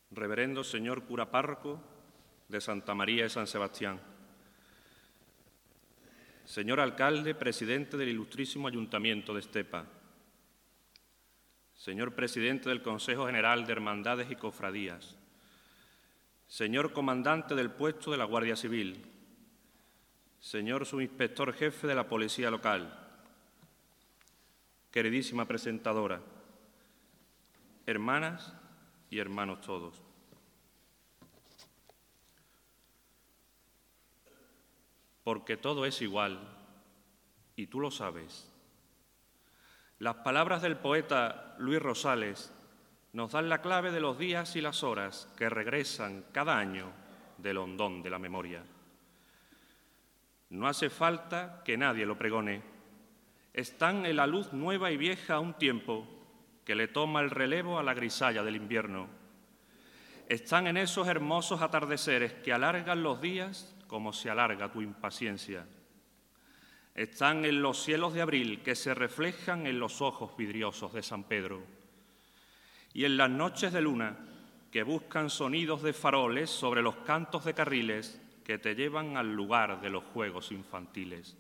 Reverendo señor cura párroco de Santa María de San Sebastián, señor alcalde, presidente del Ilustrísimo Ayuntamiento de Estepa, señor presidente del Consejo General de Hermandades y Cofradías, señor comandante del puesto de la Guardia Civil, señor subinspector jefe de la Policía Local, queridísima presentadora, hermanas y hermanos todos. Porque todo es igual, y tú lo sabes. Las palabras del poeta Luis Rosales nos dan la clave de los días y las horas que regresan cada año del hondón de la memoria. No hace falta que nadie lo pregone. Están en la luz nueva y vieja a un tiempo que le toma el relevo a la grisalla del invierno. Están en esos hermosos atardeceres que alargan los días como se alarga tu impaciencia. Están en los cielos de abril que se reflejan en los ojos vidriosos de San Pedro. Y en las noches de luna que buscan sonidos de faroles sobre los cantos de carriles que te llevan al lugar de los juegos infantiles.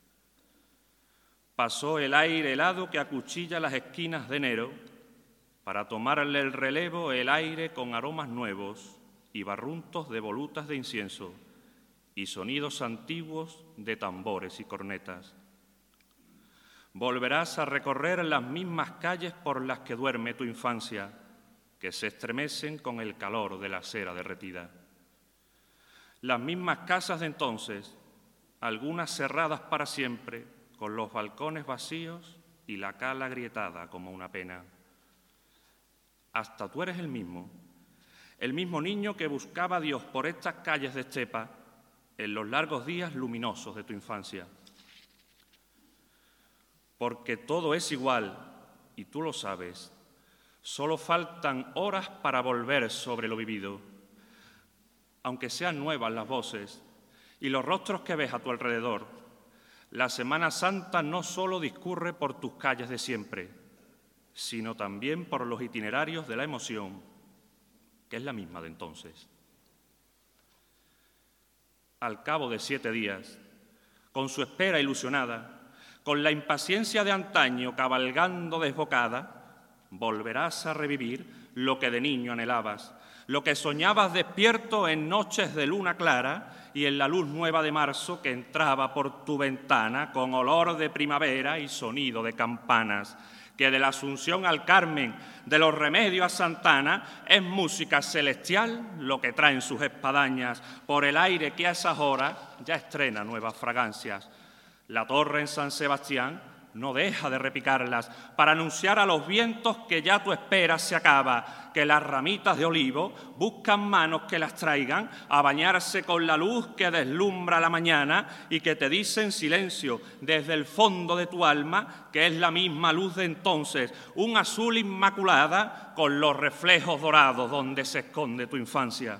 Pasó el aire helado que acuchilla las esquinas de enero para tomarle el relevo el aire con aromas nuevos y barruntos de volutas de incienso y sonidos antiguos de tambores y cornetas. Volverás a recorrer las mismas calles por las que duerme tu infancia, que se estremecen con el calor de la cera derretida. Las mismas casas de entonces, algunas cerradas para siempre, con los balcones vacíos y la cala agrietada como una pena. Hasta tú eres el mismo niño que buscaba a Dios por estas calles de Estepa en los largos días luminosos de tu infancia. Porque todo es igual, y tú lo sabes, solo faltan horas para volver sobre lo vivido. Aunque sean nuevas las voces y los rostros que ves a tu alrededor, la Semana Santa no solo discurre por tus calles de siempre, sino también por los itinerarios de la emoción, que es la misma de entonces. Al cabo de 7 días, con su espera ilusionada, con la impaciencia de antaño cabalgando desbocada, volverás a revivir lo que de niño anhelabas, lo que soñabas despierto en noches de luna clara y en la luz nueva de marzo que entraba por tu ventana con olor de primavera y sonido de campanas, que de la Asunción al Carmen, de los Remedios a Santana, es música celestial lo que traen sus espadañas por el aire que a esas horas ya estrena nuevas fragancias. La torre en San Sebastián no deja de repicarlas para anunciar a los vientos que ya tu espera se acaba, que las ramitas de olivo buscan manos que las traigan a bañarse con la luz que deslumbra la mañana y que te dice en silencio desde el fondo de tu alma que es la misma luz de entonces, un azul inmaculada con los reflejos dorados donde se esconde tu infancia.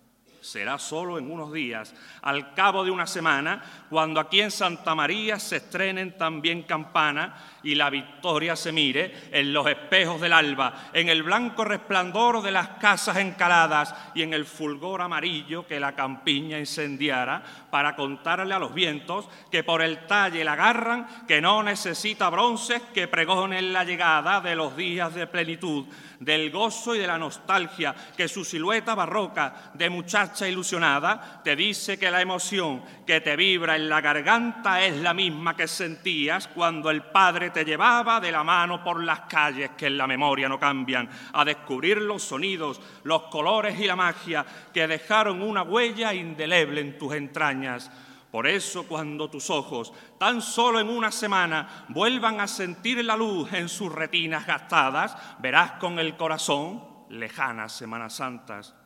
Será solo en unos días, al cabo de una semana, cuando aquí en Santa María se estrenen también campanas y la victoria se mire en los espejos del alba, en el blanco resplandor de las casas encaladas y en el fulgor amarillo que la campiña incendiara para contarle a los vientos que por el talle la agarran, que no necesita bronces que pregonen la llegada de los días de plenitud, del gozo y de la nostalgia, que su silueta barroca de muchacha ilusionada te dice que la emoción que te vibra en la garganta es la misma que sentías cuando el Padre te llevaba de la mano por las calles que en la memoria no cambian, a descubrir los sonidos, los colores y la magia que dejaron una huella indeleble en tus entrañas. Por eso, cuando tus ojos, tan solo en una semana, vuelvan a sentir la luz en sus retinas gastadas, verás con el corazón lejanas Semanas Santas.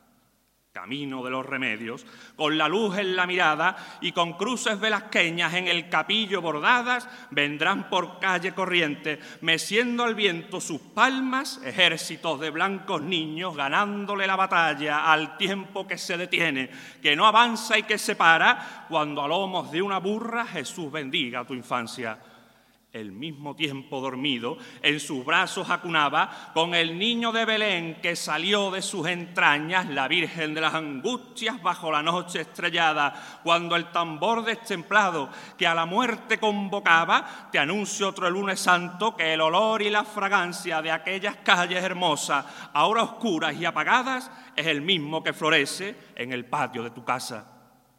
Camino de los Remedios, con la luz en la mirada y con cruces velasqueñas en el capillo bordadas, vendrán por calle corriente, meciendo al viento sus palmas, ejércitos de blancos niños ganándole la batalla al tiempo que se detiene, que no avanza y que se para, cuando a lomos de una burra Jesús bendiga tu infancia. El mismo tiempo dormido, en sus brazos acunaba con el niño de Belén que salió de sus entrañas la Virgen de las Angustias bajo la noche estrellada. Cuando el tambor destemplado que a la muerte convocaba, te anuncio otro lunes santo que el olor y la fragancia de aquellas calles hermosas, ahora oscuras y apagadas, es el mismo que florece en el patio de tu casa.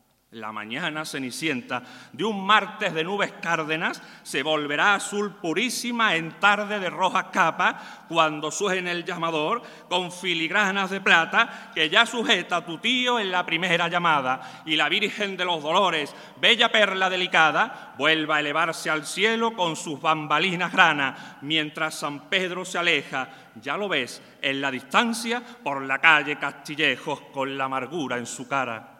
La mañana cenicienta de un martes de nubes cárdenas se volverá azul purísima en tarde de rojas capas cuando suene el llamador con filigranas de plata que ya sujeta a tu tío en la primera llamada y la Virgen de los Dolores, bella perla delicada, vuelva a elevarse al cielo con sus bambalinas granas mientras San Pedro se aleja, ya lo ves, en la distancia por la calle Castillejos con la amargura en su cara.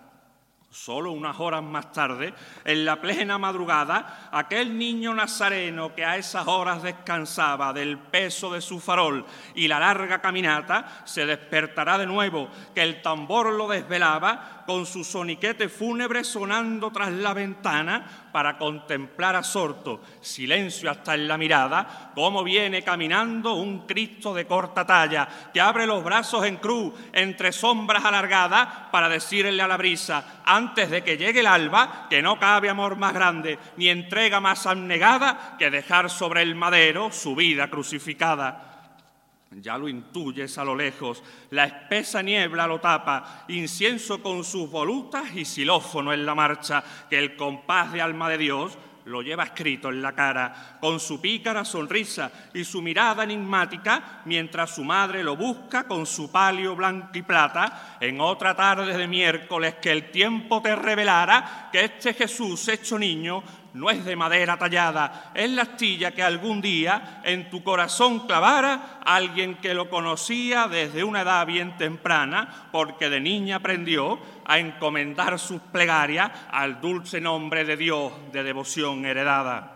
Solo unas horas más tarde, en la plena madrugada, aquel niño nazareno que a esas horas descansaba del peso de su farol y la larga caminata, se despertará de nuevo, que el tambor lo desvelaba, con su soniquete fúnebre sonando tras la ventana, para contemplar absorto, silencio hasta en la mirada, cómo viene caminando un Cristo de corta talla, que abre los brazos en cruz, entre sombras alargadas, para decirle a la brisa, antes de que llegue el alba, que no cabe amor más grande, ni entrega más abnegada, que dejar sobre el madero su vida crucificada. Ya lo intuyes a lo lejos, la espesa niebla lo tapa, incienso con sus volutas y xilófono en la marcha, que el compás de alma de Dios lo lleva escrito en la cara, con su pícara sonrisa y su mirada enigmática, mientras su madre lo busca con su palio blanco y plata, en otra tarde de miércoles que el tiempo te revelara que este Jesús hecho niño no es de madera tallada, es la astilla que algún día en tu corazón clavara alguien que lo conocía desde una edad bien temprana, porque de niña aprendió a encomendar sus plegarias al dulce nombre de Dios de devoción heredada.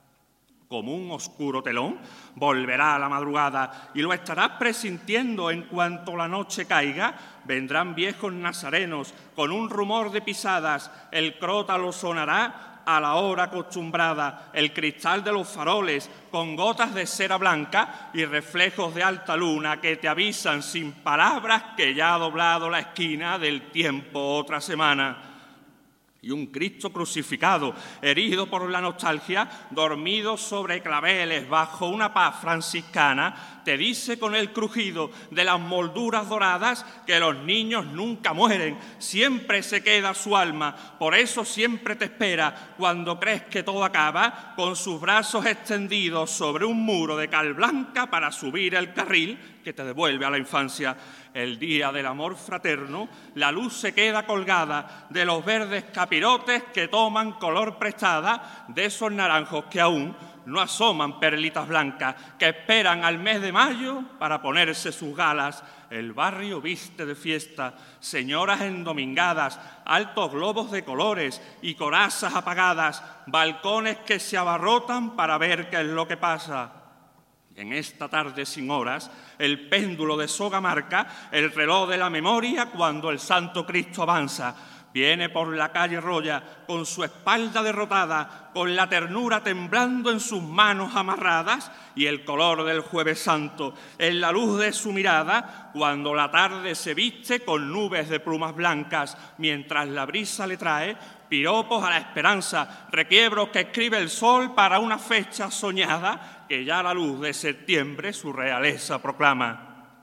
Como un oscuro telón, volverá a la madrugada y lo estarás presintiendo en cuanto la noche caiga. Vendrán viejos nazarenos con un rumor de pisadas, el crótalo sonará a la hora acostumbrada, el cristal de los faroles con gotas de cera blanca y reflejos de alta luna que te avisan sin palabras que ya ha doblado la esquina del tiempo otra semana. Y un Cristo crucificado, herido por la nostalgia, dormido sobre claveles bajo una paz franciscana, te dice con el crujido de las molduras doradas que los niños nunca mueren, siempre se queda su alma, por eso siempre te espera cuando crees que todo acaba, con sus brazos extendidos sobre un muro de cal blanca para subir el carril que te devuelve a la infancia. El día del amor fraterno, la luz se queda colgada de los verdes capirotes que toman color prestada, de esos naranjos que aún no asoman perlitas blancas, que esperan al mes de mayo para ponerse sus galas. El barrio viste de fiesta, señoras endomingadas, altos globos de colores y corazas apagadas, balcones que se abarrotan para ver qué es lo que pasa. En esta tarde sin horas, el péndulo de soga marca el reloj de la memoria cuando el Santo Cristo avanza. Viene por la calle Roya con su espalda derrotada, con la ternura temblando en sus manos amarradas y el color del Jueves Santo en la luz de su mirada cuando la tarde se viste con nubes de plumas blancas mientras la brisa le trae piropos a la esperanza, requiebros que escribe el sol para una fecha soñada que ya la luz de septiembre su realeza proclama.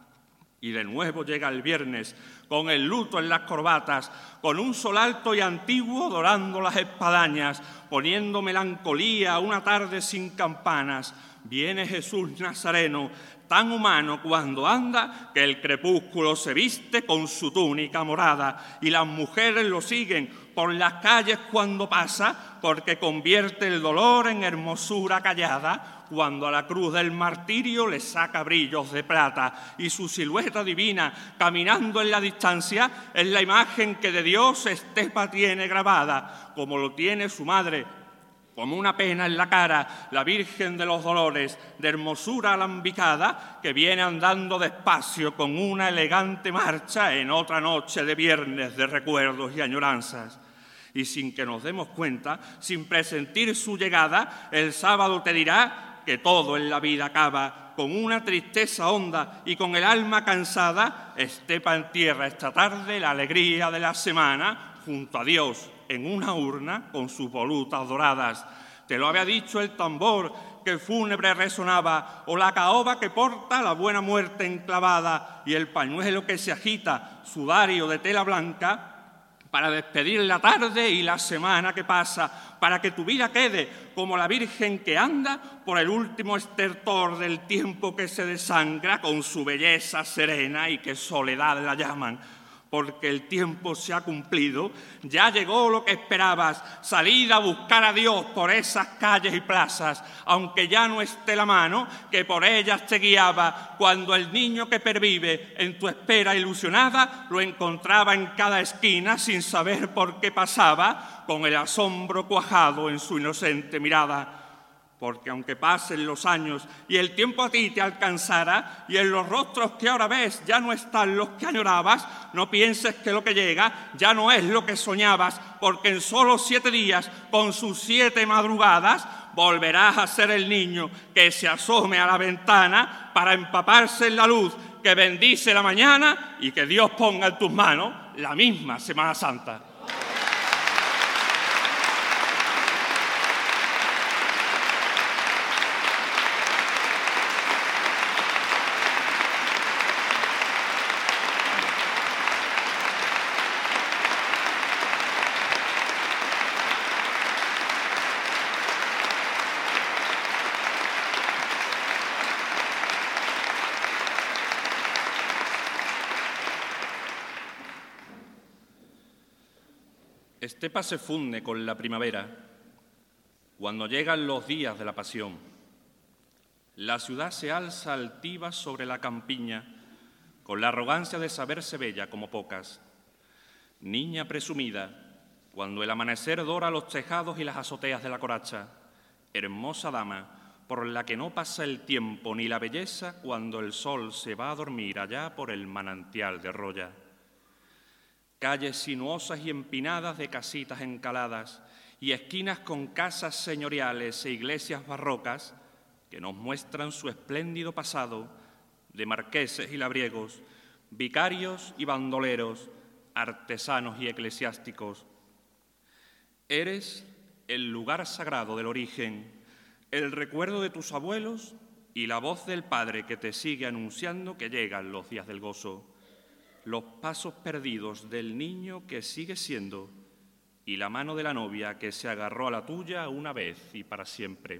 Y de nuevo llega el viernes, con el luto en las corbatas, con un sol alto y antiguo dorando las espadañas, poniendo melancolía a una tarde sin campanas. Viene Jesús Nazareno, tan humano cuando anda, que el crepúsculo se viste con su túnica morada, y las mujeres lo siguen por las calles cuando pasa, porque convierte el dolor en hermosura callada, cuando a la cruz del martirio le saca brillos de plata, y su silueta divina, caminando en la distancia, es la imagen que de Dios Estepa tiene grabada, como lo tiene su madre, como una pena en la cara, la Virgen de los Dolores, de hermosura alambicada, que viene andando despacio con una elegante marcha en otra noche de viernes de recuerdos y añoranzas. Y sin que nos demos cuenta, sin presentir su llegada, el sábado te dirá que todo en la vida acaba. Con una tristeza honda y con el alma cansada, estepa en tierra esta tarde la alegría de la semana, junto a Dios en una urna con sus volutas doradas. Te lo había dicho el tambor que fúnebre resonaba, o la caoba que porta la buena muerte enclavada, y el pañuelo que se agita, sudario de tela blanca, para despedir la tarde y la semana que pasa, para que tu vida quede como la Virgen que anda por el último estertor del tiempo que se desangra con su belleza serena y que soledad la llaman. Porque el tiempo se ha cumplido, ya llegó lo que esperabas, salir a buscar a Dios por esas calles y plazas, aunque ya no esté la mano que por ellas te guiaba, cuando el niño que pervive en tu espera ilusionada lo encontraba en cada esquina sin saber por qué pasaba, con el asombro cuajado en su inocente mirada. Porque aunque pasen los años y el tiempo a ti te alcanzara y en los rostros que ahora ves ya no están los que añorabas, no pienses que lo que llega ya no es lo que soñabas, porque en solo 7 días, con sus 7 madrugadas, volverás a ser el niño que se asome a la ventana para empaparse en la luz que bendice la mañana y que Dios ponga en tus manos la misma Semana Santa. Estepa se funde con la primavera cuando llegan los días de la pasión. La ciudad se alza altiva sobre la campiña con la arrogancia de saberse bella como pocas. Niña presumida, cuando el amanecer dora los tejados y las azoteas de la coracha. Hermosa dama, por la que no pasa el tiempo ni la belleza cuando el sol se va a dormir allá por el manantial de Roya. Calles sinuosas y empinadas de casitas encaladas y esquinas con casas señoriales e iglesias barrocas que nos muestran su espléndido pasado de marqueses y labriegos, vicarios y bandoleros, artesanos y eclesiásticos. Eres el lugar sagrado del origen, el recuerdo de tus abuelos y la voz del Padre que te sigue anunciando que llegan los días del gozo. Los pasos perdidos del niño que sigue siendo y la mano de la novia que se agarró a la tuya una vez y para siempre.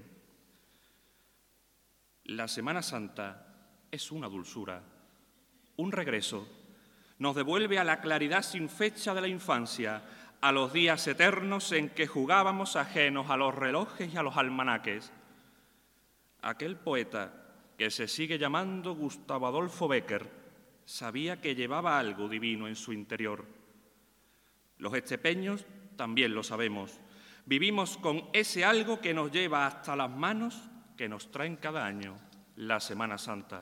La Semana Santa es una dulzura, un regreso. Nos devuelve a la claridad sin fecha de la infancia, a los días eternos en que jugábamos ajenos a los relojes y a los almanaques. Aquel poeta, que se sigue llamando Gustavo Adolfo Bécquer, sabía que llevaba algo divino en su interior. Los estepeños también lo sabemos. Vivimos con ese algo que nos lleva hasta las manos que nos traen cada año la Semana Santa.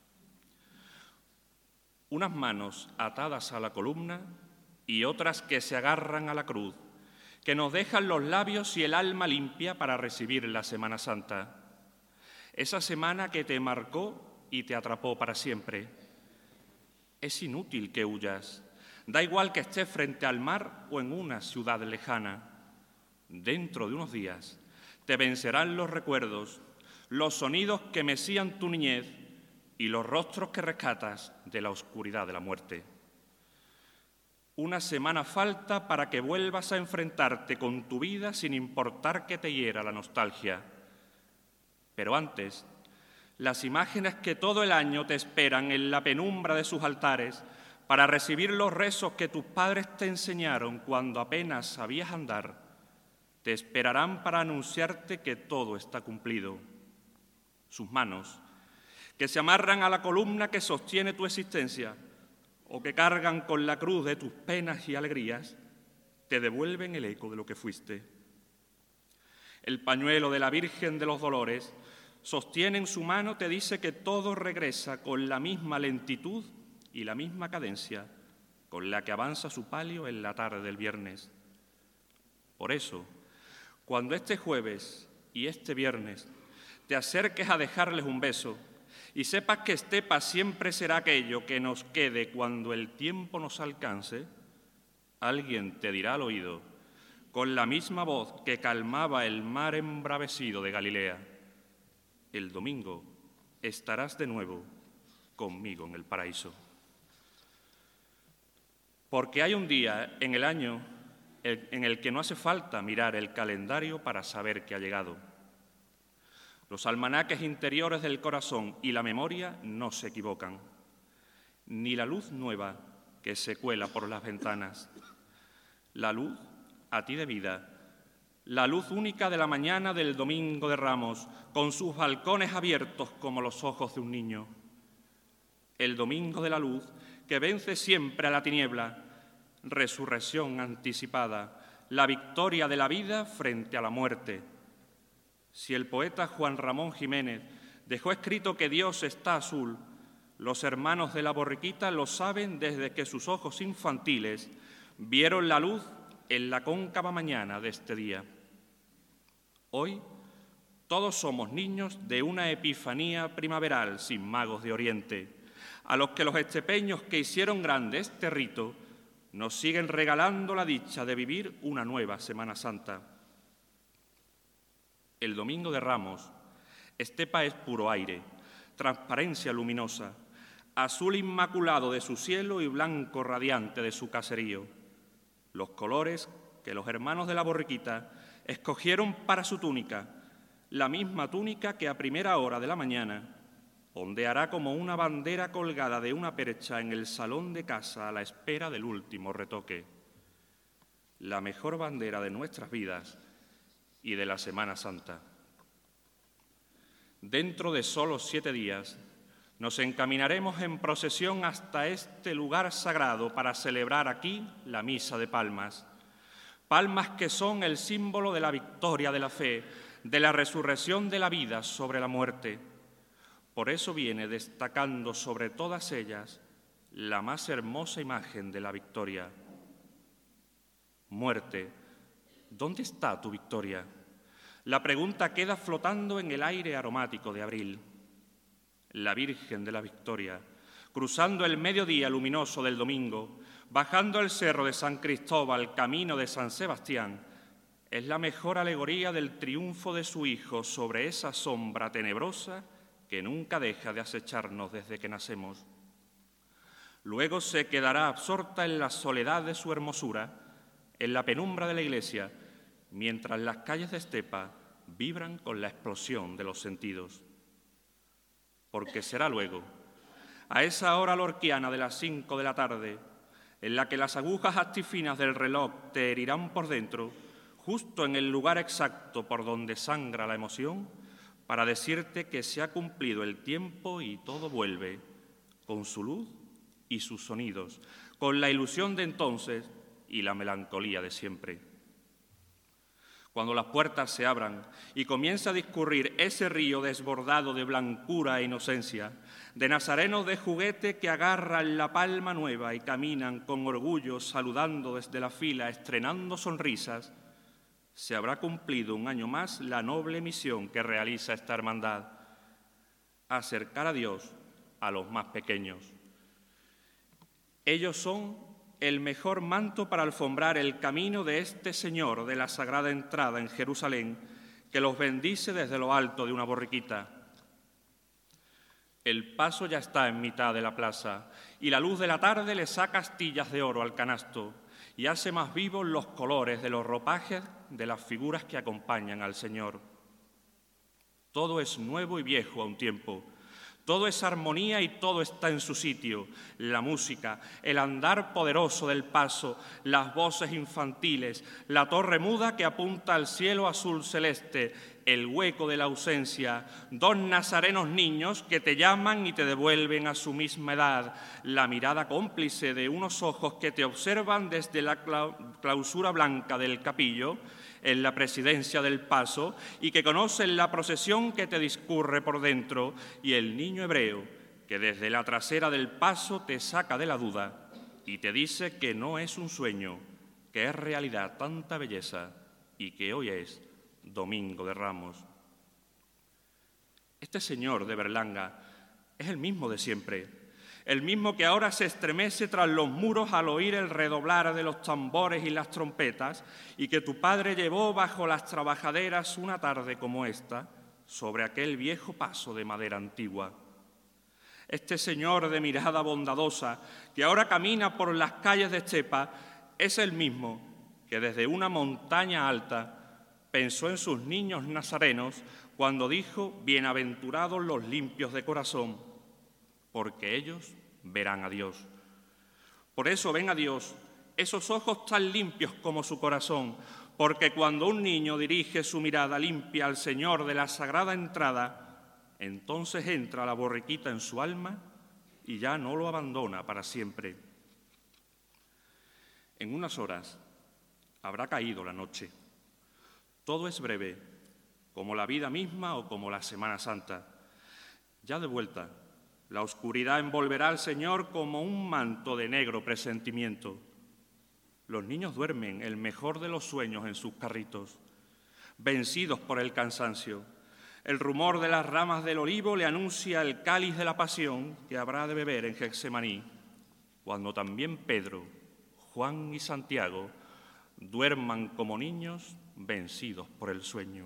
Unas manos atadas a la columna y otras que se agarran a la cruz, que nos dejan los labios y el alma limpia para recibir la Semana Santa. Esa semana que te marcó y te atrapó para siempre. Es inútil que huyas. Da igual que estés frente al mar o en una ciudad lejana. Dentro de unos días te vencerán los recuerdos, los sonidos que mecían tu niñez y los rostros que rescatas de la oscuridad de la muerte. Una semana falta para que vuelvas a enfrentarte con tu vida sin importar que te hiera la nostalgia. Pero antes, las imágenes que todo el año te esperan en la penumbra de sus altares para recibir los rezos que tus padres te enseñaron cuando apenas sabías andar, te esperarán para anunciarte que todo está cumplido. Sus manos, que se amarran a la columna que sostiene tu existencia o que cargan con la cruz de tus penas y alegrías, te devuelven el eco de lo que fuiste. El pañuelo de la Virgen de los Dolores sostiene en su mano, te dice que todo regresa con la misma lentitud y la misma cadencia con la que avanza su palio en la tarde del viernes. Por eso, cuando este jueves y este viernes te acerques a dejarles un beso y sepas que estepa siempre será aquello que nos quede cuando el tiempo nos alcance, alguien te dirá al oído, con la misma voz que calmaba el mar embravecido de Galilea: el domingo estarás de nuevo conmigo en el paraíso. Porque hay un día en el año en el que no hace falta mirar el calendario para saber que ha llegado. Los almanaques interiores del corazón y la memoria no se equivocan, ni la luz nueva que se cuela por las ventanas. La luz a ti de vida, la luz única de la mañana del Domingo de Ramos, con sus balcones abiertos como los ojos de un niño. El domingo de la luz que vence siempre a la tiniebla, resurrección anticipada, la victoria de la vida frente a la muerte. Si el poeta Juan Ramón Jiménez dejó escrito que Dios está azul, los hermanos de la borriquita lo saben desde que sus ojos infantiles vieron la luz en la cóncava mañana de este día. Hoy todos somos niños de una epifanía primaveral sin magos de Oriente, a los que los estepeños que hicieron grande este rito nos siguen regalando la dicha de vivir una nueva Semana Santa. El Domingo de Ramos, estepa es puro aire, transparencia luminosa, azul inmaculado de su cielo y blanco radiante de su caserío. Los colores que los hermanos de la borriquita escogieron para su túnica, la misma túnica que a primera hora de la mañana ondeará como una bandera colgada de una percha en el salón de casa a la espera del último retoque. La mejor bandera de nuestras vidas y de la Semana Santa. Dentro de solo 7 días nos encaminaremos en procesión hasta este lugar sagrado para celebrar aquí la Misa de Palmas. Palmas que son el símbolo de la victoria de la fe, de la resurrección de la vida sobre la muerte. Por eso viene destacando sobre todas ellas la más hermosa imagen de la victoria. Muerte, ¿dónde está tu victoria? La pregunta queda flotando en el aire aromático de abril. La Virgen de la Victoria, cruzando el mediodía luminoso del domingo, bajando el cerro de San Cristóbal, camino de San Sebastián, es la mejor alegoría del triunfo de su Hijo sobre esa sombra tenebrosa que nunca deja de acecharnos desde que nacemos. Luego se quedará absorta en la soledad de su hermosura, en la penumbra de la iglesia, mientras las calles de estepa vibran con la explosión de los sentidos. Porque será luego, a esa hora lorquiana de las 5 de la tarde, en la que las agujas actifinas del reloj te herirán por dentro, justo en el lugar exacto por donde sangra la emoción, para decirte que se ha cumplido el tiempo y todo vuelve, con su luz y sus sonidos, con la ilusión de entonces y la melancolía de siempre. Cuando las puertas se abran y comienza a discurrir ese río desbordado de blancura e inocencia, de nazarenos de juguete que agarran la palma nueva y caminan con orgullo saludando desde la fila, estrenando sonrisas, se habrá cumplido un año más la noble misión que realiza esta hermandad: acercar a Dios a los más pequeños. Ellos son el mejor manto para alfombrar el camino de este Señor de la sagrada entrada en Jerusalén, que los bendice desde lo alto de una borriquita. El paso ya está en mitad de la plaza y la luz de la tarde le saca astillas de oro al canasto y hace más vivos los colores de los ropajes de las figuras que acompañan al Señor. Todo es nuevo y viejo a un tiempo. Todo es armonía y todo está en su sitio. La música, el andar poderoso del paso, las voces infantiles, la torre muda que apunta al cielo azul celeste, el hueco de la ausencia, 2 nazarenos niños que te llaman y te devuelven a su misma edad, la mirada cómplice de unos ojos que te observan desde la clausura blanca del capillo, en la presidencia del paso, y que conocen la procesión que te discurre por dentro, y el niño hebreo que desde la trasera del paso te saca de la duda y te dice que no es un sueño, que es realidad tanta belleza y que hoy es Domingo de Ramos. Este señor de Berlanga es el mismo de siempre, el mismo que ahora se estremece tras los muros al oír el redoblar de los tambores y las trompetas, y que tu padre llevó bajo las trabajaderas una tarde como esta, sobre aquel viejo paso de madera antigua. Este señor de mirada bondadosa, que ahora camina por las calles de Estepa, es el mismo que desde una montaña alta pensó en sus niños nazarenos cuando dijo: bienaventurados los limpios de corazón, porque ellos verán a Dios. Por eso ven a Dios esos ojos tan limpios como su corazón, porque cuando un niño dirige su mirada limpia al Señor de la sagrada entrada, entonces entra la borriquita en su alma y ya no lo abandona para siempre. En unas horas habrá caído la noche. Todo es breve, como la vida misma o como la Semana Santa. Ya de vuelta, la oscuridad envolverá al Señor como un manto de negro presentimiento. Los niños duermen el mejor de los sueños en sus carritos, vencidos por el cansancio. El rumor de las ramas del olivo le anuncia el cáliz de la pasión que habrá de beber en Getsemaní, cuando también Pedro, Juan y Santiago duerman como niños vencidos por el sueño.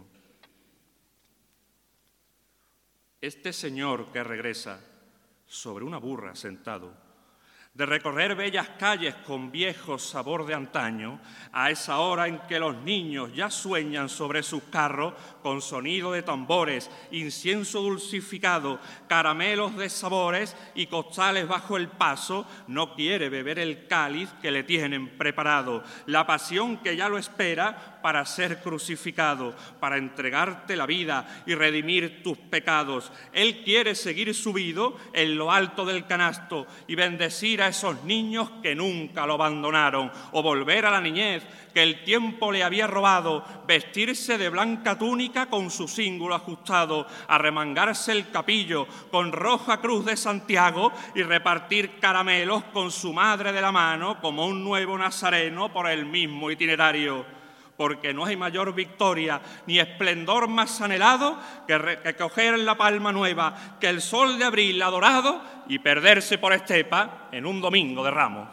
Este señor que regresa sobre una burra sentado, de recorrer bellas calles con viejo sabor de antaño, a esa hora en que los niños ya sueñan sobre sus carros con sonido de tambores, incienso dulcificado, caramelos de sabores y costales bajo el paso, no quiere beber el cáliz que le tienen preparado, la pasión que ya lo espera para ser crucificado, para entregarte la vida y redimir tus pecados. Él quiere seguir subido en lo alto del canasto y bendecir a esos niños que nunca lo abandonaron, o volver a la niñez que el tiempo le había robado, vestirse de blanca túnica con su cíngulo ajustado, arremangarse el capillo con roja cruz de Santiago y repartir caramelos con su madre de la mano como un nuevo nazareno por el mismo itinerario. Porque no hay mayor victoria ni esplendor más anhelado que coger la palma nueva, que el sol de abril adorado y perderse por Estepa en un Domingo de Ramos.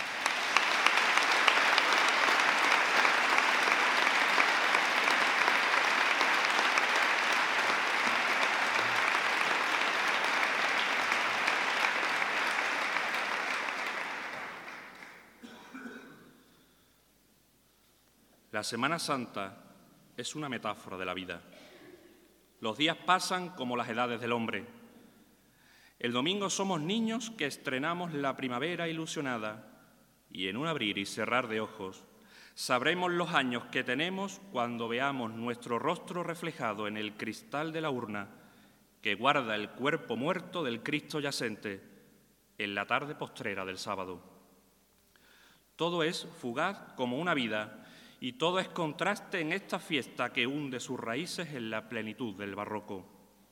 La Semana Santa es una metáfora de la vida. Los días pasan como las edades del hombre. El domingo somos niños que estrenamos la primavera ilusionada y en un abrir y cerrar de ojos sabremos los años que tenemos cuando veamos nuestro rostro reflejado en el cristal de la urna que guarda el cuerpo muerto del Cristo yacente en la tarde postrera del sábado. Todo es fugaz como una vida y todo es contraste en esta fiesta que hunde sus raíces en la plenitud del barroco.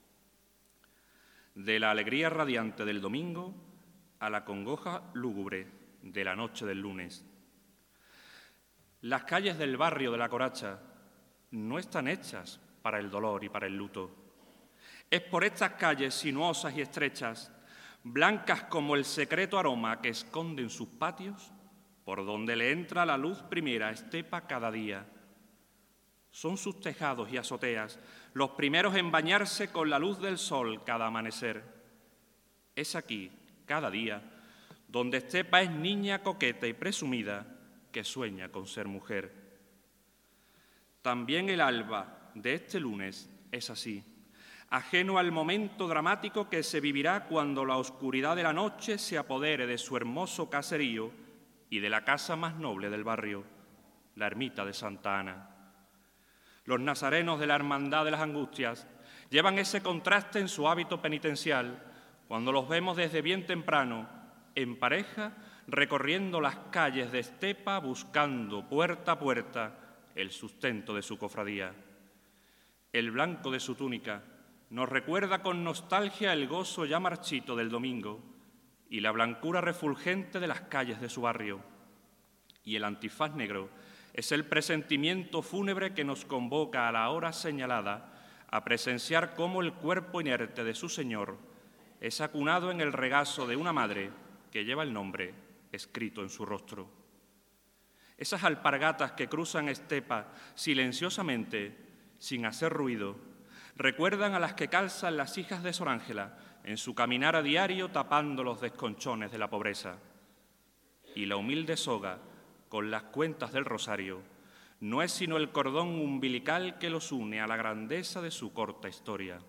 De la alegría radiante del domingo a la congoja lúgubre de la noche del lunes. Las calles del barrio de La Coracha no están hechas para el dolor y para el luto. Es por estas calles sinuosas y estrechas, blancas como el secreto aroma que esconden sus patios, por donde le entra la luz primera a Estepa cada día. Son sus tejados y azoteas los primeros en bañarse con la luz del sol cada amanecer. Es aquí, cada día, donde Estepa es niña coqueta y presumida que sueña con ser mujer. También el alba de este lunes es así, ajeno al momento dramático que se vivirá cuando la oscuridad de la noche se apodere de su hermoso caserío y de la casa más noble del barrio, la ermita de Santa Ana. Los nazarenos de la Hermandad de las Angustias llevan ese contraste en su hábito penitencial cuando los vemos desde bien temprano, en pareja, recorriendo las calles de Estepa buscando puerta a puerta el sustento de su cofradía. El blanco de su túnica nos recuerda con nostalgia el gozo ya marchito del domingo y la blancura refulgente de las calles de su barrio. Y el antifaz negro Es el presentimiento fúnebre que nos convoca a la hora señalada a presenciar cómo el cuerpo inerte de su Señor es acunado en el regazo de una madre que lleva el nombre escrito en su rostro. Esas alpargatas que cruzan estepa silenciosamente, sin hacer ruido, recuerdan a las que calzan las hijas de Sor Ángela en su caminar a diario tapando los desconchones de la pobreza. Y la humilde soga, con las cuentas del rosario, no es sino el cordón umbilical que los une a la grandeza de su corta historia.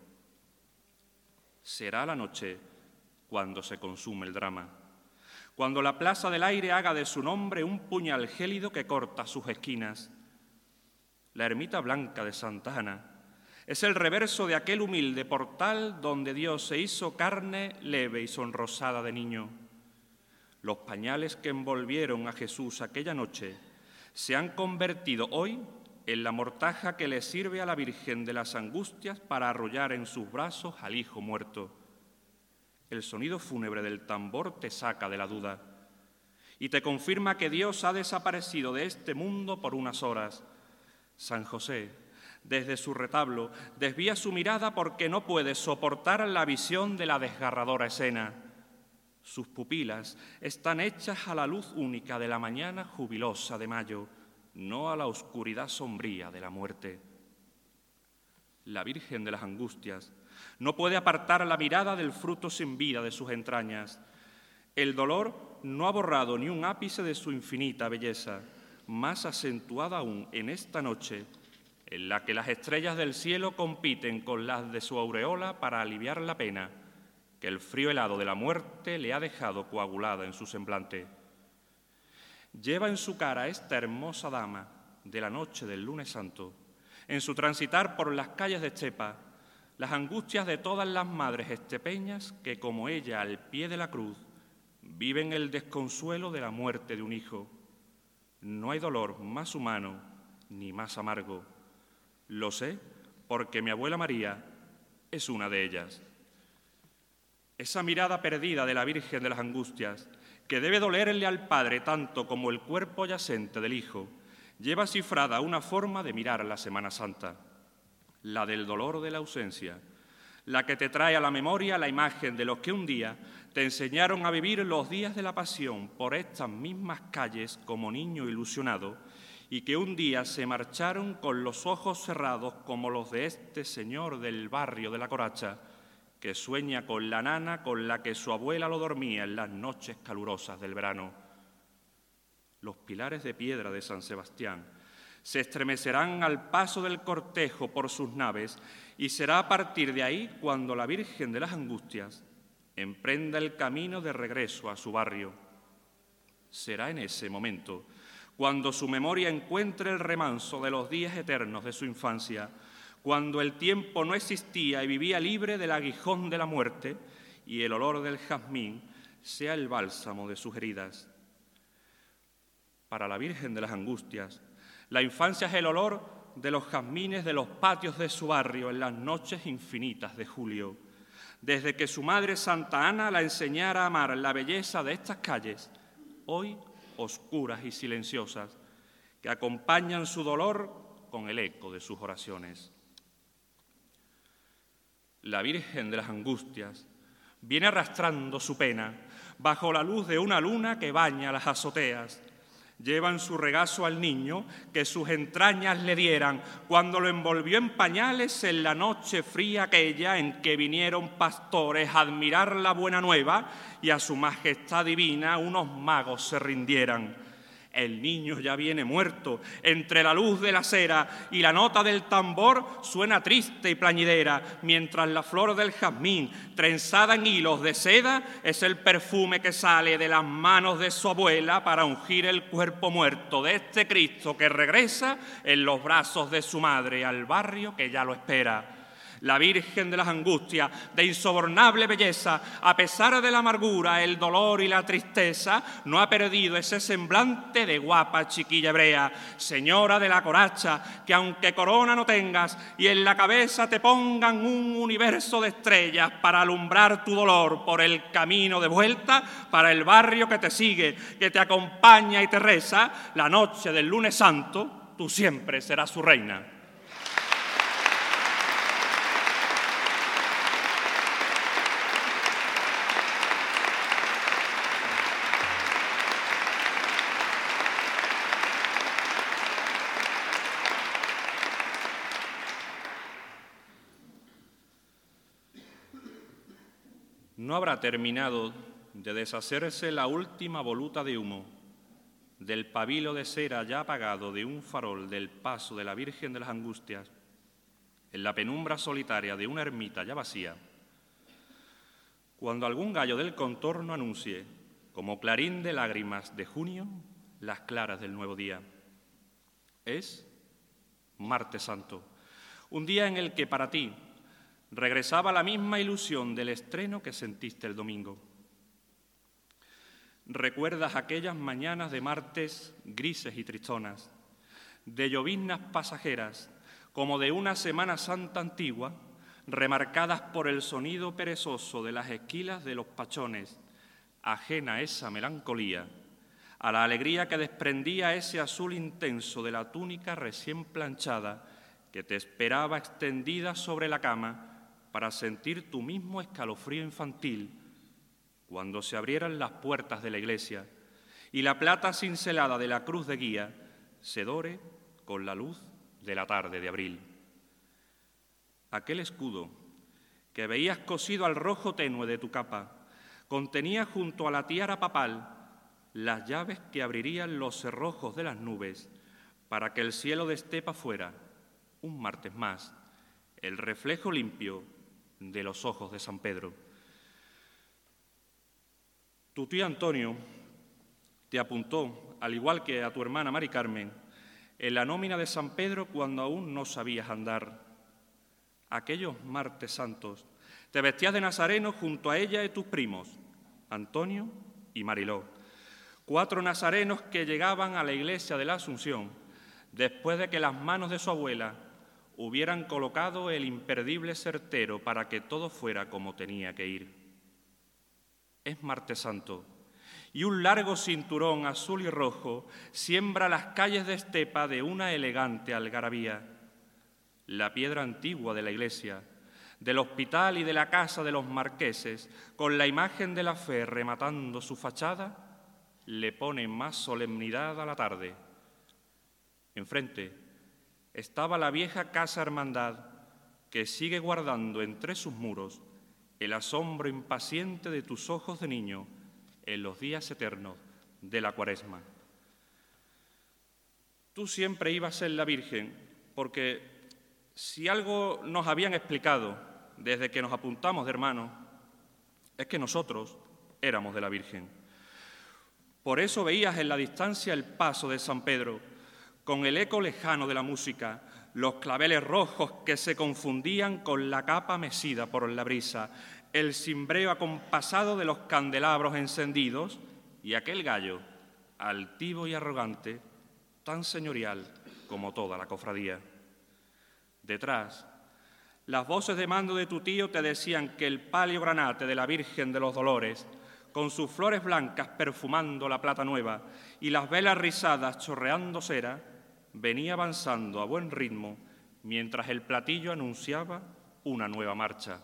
Será la noche cuando se consume el drama, cuando la plaza del aire haga de su nombre un puñal gélido que corta sus esquinas. La ermita blanca de Santa Ana es el reverso de aquel humilde portal donde Dios se hizo carne leve y sonrosada de niño. Los pañales que envolvieron a Jesús aquella noche se han convertido hoy en la mortaja que le sirve a la Virgen de las Angustias para arrullar en sus brazos al Hijo muerto. El sonido fúnebre del tambor te saca de la duda y te confirma que Dios ha desaparecido de este mundo por unas horas. San José, desde su retablo, desvía su mirada porque no puede soportar la visión de la desgarradora escena. Sus pupilas están hechas a la luz única de la mañana jubilosa de mayo, no a la oscuridad sombría de la muerte. La Virgen de las Angustias no puede apartar la mirada del fruto sin vida de sus entrañas. El dolor no ha borrado ni un ápice de su infinita belleza, más acentuada aún en esta noche, en la que las estrellas del cielo compiten con las de su aureola para aliviar la pena que el frío helado de la muerte le ha dejado coagulada en su semblante. Lleva en su cara esta hermosa dama de la noche del lunes santo, en su transitar por las calles de Estepa, las angustias de todas las madres estepeñas que, como ella al pie de la cruz, viven el desconsuelo de la muerte de un hijo. No hay dolor más humano ni más amargo. Lo sé porque mi abuela María es una de ellas. Esa mirada perdida de la Virgen de las Angustias, que debe dolerle al Padre tanto como el cuerpo yacente del Hijo, lleva cifrada una forma de mirar la Semana Santa, la del dolor de la ausencia, la que te trae a la memoria la imagen de los que un día te enseñaron a vivir los días de la Pasión por estas mismas calles como niño ilusionado y que un día se marcharon con los ojos cerrados como los de este señor del barrio de La Coracha, que sueña con la nana con la que su abuela lo dormía en las noches calurosas del verano. Los pilares de piedra de San Sebastián se estremecerán al paso del cortejo por sus naves y será a partir de ahí cuando la Virgen de las Angustias emprenda el camino de regreso a su barrio. Será en ese momento cuando su memoria encuentre el remanso de los días eternos de su infancia, cuando el tiempo no existía y vivía libre del aguijón de la muerte y el olor del jazmín sea el bálsamo de sus heridas. Para la Virgen de las Angustias, la infancia es el olor de los jazmines de los patios de su barrio en las noches infinitas de julio. Desde que su madre Santa Ana la enseñara a amar la belleza de estas calles, hoy oscuras y silenciosas, que acompañan su dolor con el eco de sus oraciones. La Virgen de las Angustias viene arrastrando su pena bajo la luz de una luna que baña las azoteas. Lleva en su regazo al niño que sus entrañas le dieran cuando lo envolvió en pañales en la noche fría aquella en que vinieron pastores a admirar la buena nueva y a su majestad divina unos magos se rindieran. El niño ya viene muerto, entre la luz de la cera y la nota del tambor suena triste y plañidera, mientras la flor del jazmín, trenzada en hilos de seda, es el perfume que sale de las manos de su abuela para ungir el cuerpo muerto de este Cristo que regresa en los brazos de su madre al barrio que ya lo espera. La Virgen de las Angustias, de insobornable belleza, a pesar de la amargura, el dolor y la tristeza, no ha perdido ese semblante de guapa chiquilla hebrea. Señora de la coracha, que aunque corona no tengas y en la cabeza te pongan un universo de estrellas para alumbrar tu dolor por el camino de vuelta, para el barrio que te sigue, que te acompaña y te reza, la noche del lunes santo, tú siempre serás su reina. No habrá terminado de deshacerse la última voluta de humo del pabilo de cera ya apagado de un farol del paso de la Virgen de las Angustias, en la penumbra solitaria de una ermita ya vacía, cuando algún gallo del contorno anuncie, como clarín de lágrimas de junio, las claras del nuevo día. Es Martes Santo, un día en el que para ti regresaba la misma ilusión del estreno que sentiste el domingo. Recuerdas aquellas mañanas de martes grises y tristonas, de lloviznas pasajeras, como de una Semana Santa antigua, remarcadas por el sonido perezoso de las esquilas de los pachones, ajena a esa melancolía, a la alegría que desprendía ese azul intenso de la túnica recién planchada que te esperaba extendida sobre la cama para sentir tu mismo escalofrío infantil cuando se abrieran las puertas de la iglesia y la plata cincelada de la cruz de guía se dore con la luz de la tarde de abril. Aquel escudo que veías cosido al rojo tenue de tu capa contenía junto a la tiara papal las llaves que abrirían los cerrojos de las nubes para que el cielo de estepa fuera, un martes más, el reflejo limpio de los ojos de San Pedro. Tu tío Antonio te apuntó, al igual que a tu hermana Mari Carmen, en la nómina de San Pedro cuando aún no sabías andar. Aquellos martes santos te vestías de nazareno junto a ella y tus primos, Antonio y Mariló, 4 nazarenos que llegaban a la iglesia de la Asunción después de que las manos de su abuela hubieran colocado el imperdible certero para que todo fuera como tenía que ir. Es Martes Santo, y un largo cinturón azul y rojo siembra las calles de estepa de una elegante algarabía. La piedra antigua de la iglesia, del hospital y de la casa de los marqueses, con la imagen de la fe rematando su fachada, le pone más solemnidad a la tarde. Enfrente estaba la vieja casa hermandad que sigue guardando entre sus muros el asombro impaciente de tus ojos de niño en los días eternos de la Cuaresma. Tú siempre ibas en la Virgen, porque si algo nos habían explicado desde que nos apuntamos de hermanos, es que nosotros éramos de la Virgen. Por eso veías en la distancia el paso de San Pedro, con el eco lejano de la música, los claveles rojos que se confundían con la capa mecida por la brisa, el cimbreo acompasado de los candelabros encendidos y aquel gallo, altivo y arrogante, tan señorial como toda la cofradía. Detrás, las voces de mando de tu tío te decían que el palio granate de la Virgen de los Dolores, con sus flores blancas perfumando la plata nueva y las velas rizadas chorreando cera, venía avanzando a buen ritmo mientras el platillo anunciaba una nueva marcha.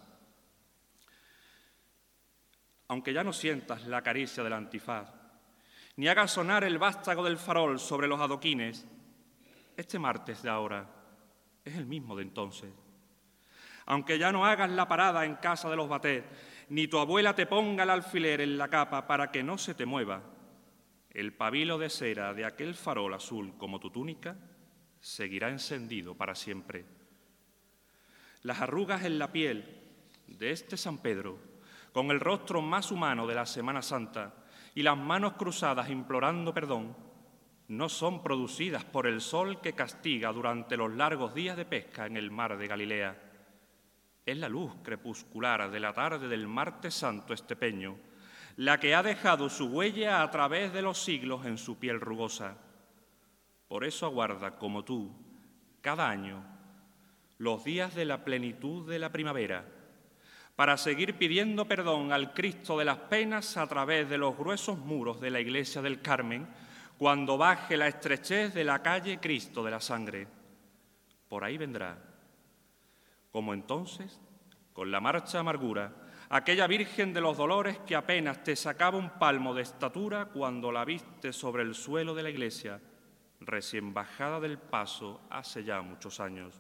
Aunque ya no sientas la caricia del antifaz, ni hagas sonar el vástago del farol sobre los adoquines, este martes de ahora es el mismo de entonces. Aunque ya no hagas la parada en casa de los Batet, ni tu abuela te ponga el alfiler en la capa para que no se te mueva, el pabilo de cera de aquel farol azul como tu túnica seguirá encendido para siempre. Las arrugas en la piel de este San Pedro, con el rostro más humano de la Semana Santa y las manos cruzadas implorando perdón, no son producidas por el sol que castiga durante los largos días de pesca en el mar de Galilea. Es la luz crepuscular de la tarde del martes santo estepeño, la que ha dejado su huella a través de los siglos en su piel rugosa. Por eso aguarda, como tú, cada año, los días de la plenitud de la primavera, para seguir pidiendo perdón al Cristo de las penas a través de los gruesos muros de la iglesia del Carmen, cuando baje la estrechez de la calle Cristo de la Sangre. Por ahí vendrá, como entonces, con la marcha amargura, aquella Virgen de los Dolores que apenas te sacaba un palmo de estatura cuando la viste sobre el suelo de la iglesia, recién bajada del paso hace ya muchos años.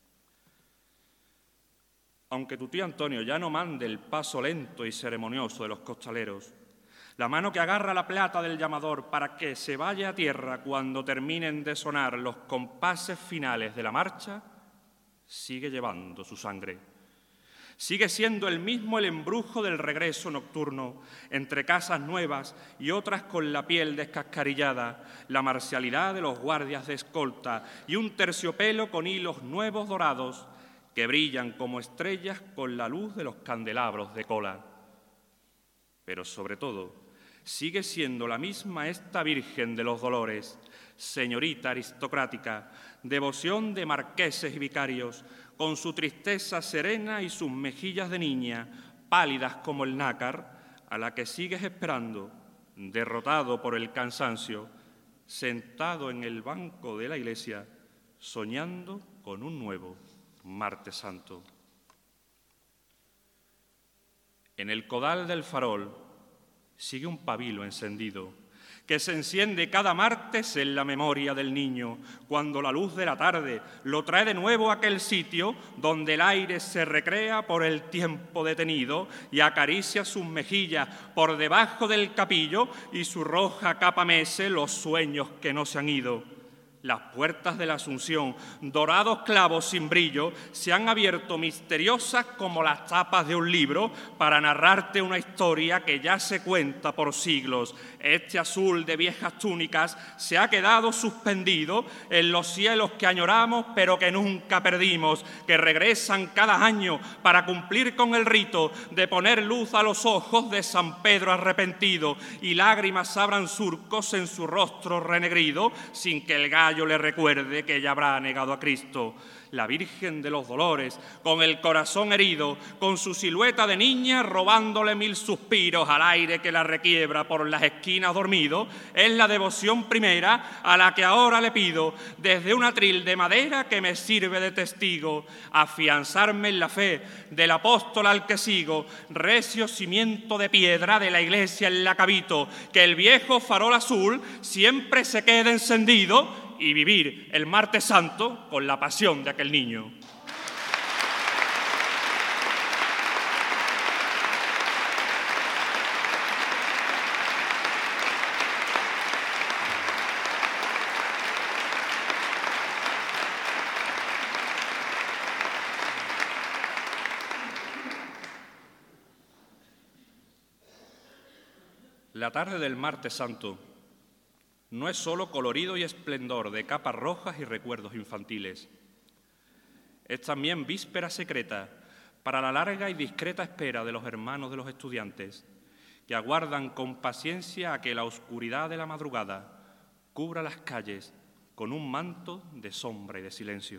Aunque tu tío Antonio ya no mande el paso lento y ceremonioso de los costaleros, la mano que agarra la plata del llamador para que se vaya a tierra cuando terminen de sonar los compases finales de la marcha, sigue llevando su sangre. Sigue siendo el mismo el embrujo del regreso nocturno, entre casas nuevas y otras con la piel descascarillada, la marcialidad de los guardias de escolta y un terciopelo con hilos nuevos dorados que brillan como estrellas con la luz de los candelabros de cola. Pero sobre todo, sigue siendo la misma esta Virgen de los Dolores, señorita aristocrática, devoción de marqueses y vicarios, con su tristeza serena y sus mejillas de niña, pálidas como el nácar, a la que sigues esperando, derrotado por el cansancio, sentado en el banco de la iglesia, soñando con un nuevo Martes Santo. En el codal del farol sigue un pabilo encendido, que se enciende cada martes en la memoria del niño, cuando la luz de la tarde lo trae de nuevo a aquel sitio donde el aire se recrea por el tiempo detenido y acaricia sus mejillas por debajo del capillo y su roja capa mece los sueños que no se han ido. Las puertas de la Asunción, dorados clavos sin brillo, se han abierto misteriosas como las tapas de un libro para narrarte una historia que ya se cuenta por siglos. Este azul de viejas túnicas se ha quedado suspendido en los cielos que añoramos pero que nunca perdimos, que regresan cada año para cumplir con el rito de poner luz a los ojos de San Pedro arrepentido y lágrimas abran surcos en su rostro renegrido sin que el gallo le recuerde que ella habrá negado a Cristo. La Virgen de los Dolores, con el corazón herido, con su silueta de niña robándole 1000 suspiros al aire que la requiebra por las esquinas dormido, es la devoción primera a la que ahora le pido, desde un atril de madera que me sirve de testigo, afianzarme en la fe del apóstol al que sigo, recio cimiento de piedra de la iglesia en la que habito, que el viejo farol azul siempre se quede encendido y vivir el Martes Santo con la pasión de aquel niño. La tarde del Martes Santo no es solo colorido y esplendor de capas rojas y recuerdos infantiles. Es también víspera secreta para la larga y discreta espera de los hermanos de los estudiantes, que aguardan con paciencia a que la oscuridad de la madrugada cubra las calles con un manto de sombra y de silencio.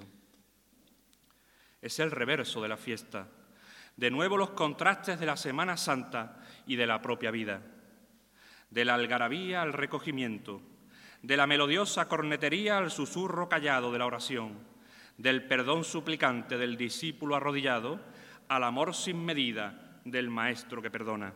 Es el reverso de la fiesta, de nuevo los contrastes de la Semana Santa y de la propia vida, de la algarabía al recogimiento, de la melodiosa cornetería al susurro callado de la oración, del perdón suplicante del discípulo arrodillado al amor sin medida del maestro que perdona.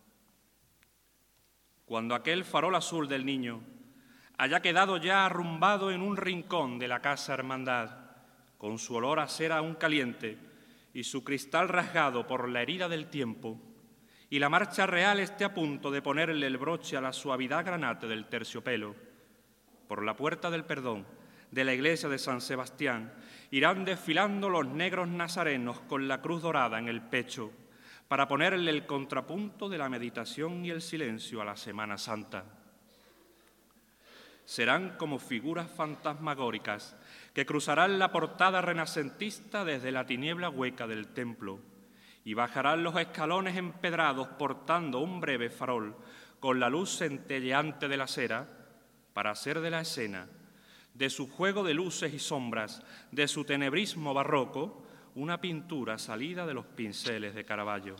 Cuando aquel farol azul del niño haya quedado ya arrumbado en un rincón de la casa hermandad, con su olor a cera aún caliente y su cristal rasgado por la herida del tiempo, y la marcha real esté a punto de ponerle el broche a la suavidad granate del terciopelo, por la puerta del perdón de la iglesia de San Sebastián irán desfilando los negros nazarenos con la cruz dorada en el pecho para ponerle el contrapunto de la meditación y el silencio a la Semana Santa. serán como figuras fantasmagóricas que cruzarán la portada renacentista desde la tiniebla hueca del templo y bajarán los escalones empedrados portando un breve farol con la luz centelleante de la cera para hacer de la escena, de su juego de luces y sombras, de su tenebrismo barroco, una pintura salida de los pinceles de Caravaggio.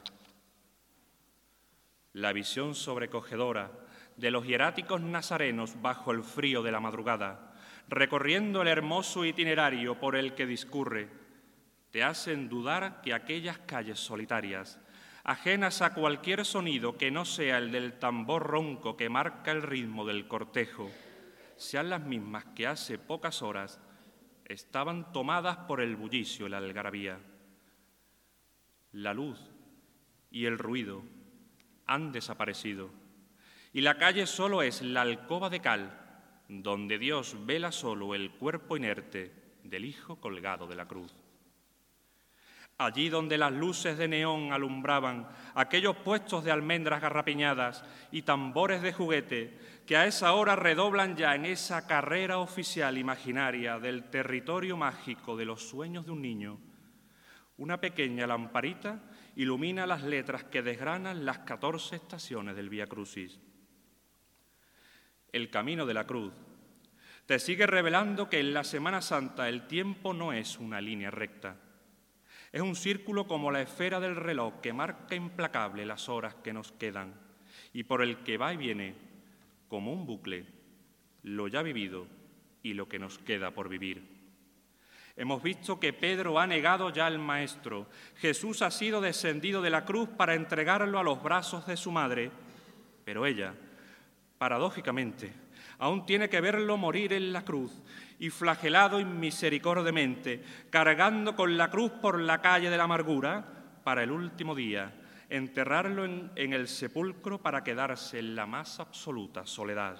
La visión sobrecogedora de los hieráticos nazarenos bajo el frío de la madrugada, recorriendo el hermoso itinerario por el que discurre, te hacen dudar que aquellas calles solitarias, ajenas a cualquier sonido que no sea el del tambor ronco que marca el ritmo del cortejo, sean las mismas que hace pocas horas estaban tomadas por el bullicio y la algarabía. La luz y el ruido han desaparecido y la calle solo es la alcoba de cal donde Dios vela solo el cuerpo inerte del Hijo colgado de la cruz. Allí donde las luces de neón alumbraban aquellos puestos de almendras garrapiñadas y tambores de juguete que a esa hora redoblan ya en esa carrera oficial imaginaria del territorio mágico de los sueños de un niño, una pequeña lamparita ilumina las letras que desgranan las 14 estaciones del Vía Crucis. El camino de la cruz te sigue revelando que en la Semana Santa el tiempo no es una línea recta. Es un círculo como la esfera del reloj que marca implacable las horas que nos quedan y por el que va y viene, como un bucle, lo ya vivido y lo que nos queda por vivir. Hemos visto que Pedro ha negado ya al Maestro. Jesús ha sido descendido de la cruz para entregarlo a los brazos de su madre, pero ella, paradójicamente, aún tiene que verlo morir en la cruz y flagelado inmisericordiamente, cargando con la cruz por la calle de la amargura, para el último día enterrarlo en el sepulcro para quedarse en la más absoluta soledad.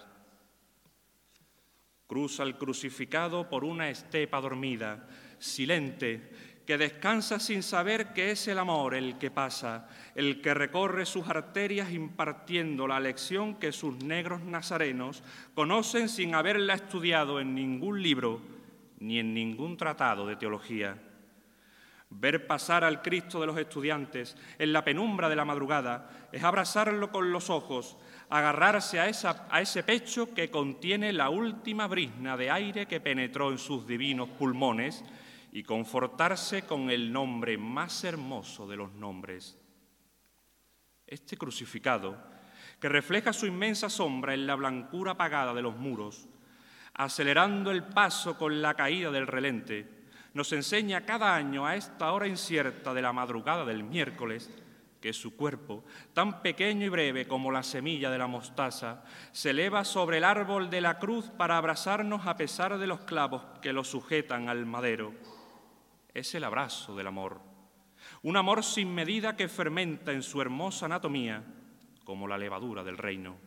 Cruza el crucificado por una estepa dormida, silente, que descansa sin saber que es el amor el que pasa, el que recorre sus arterias impartiendo la lección que sus negros nazarenos conocen sin haberla estudiado en ningún libro ni en ningún tratado de teología. Ver pasar al Cristo de los estudiantes en la penumbra de la madrugada es abrazarlo con los ojos, agarrarse a ese pecho que contiene la última brizna de aire que penetró en sus divinos pulmones y confortarse con el nombre más hermoso de los nombres. Este crucificado, que refleja su inmensa sombra en la blancura apagada de los muros, acelerando el paso con la caída del relente, nos enseña cada año a esta hora incierta de la madrugada del miércoles que su cuerpo, tan pequeño y breve como la semilla de la mostaza, se eleva sobre el árbol de la cruz para abrazarnos a pesar de los clavos que lo sujetan al madero. Es el abrazo del amor, un amor sin medida que fermenta en su hermosa anatomía como la levadura del reino.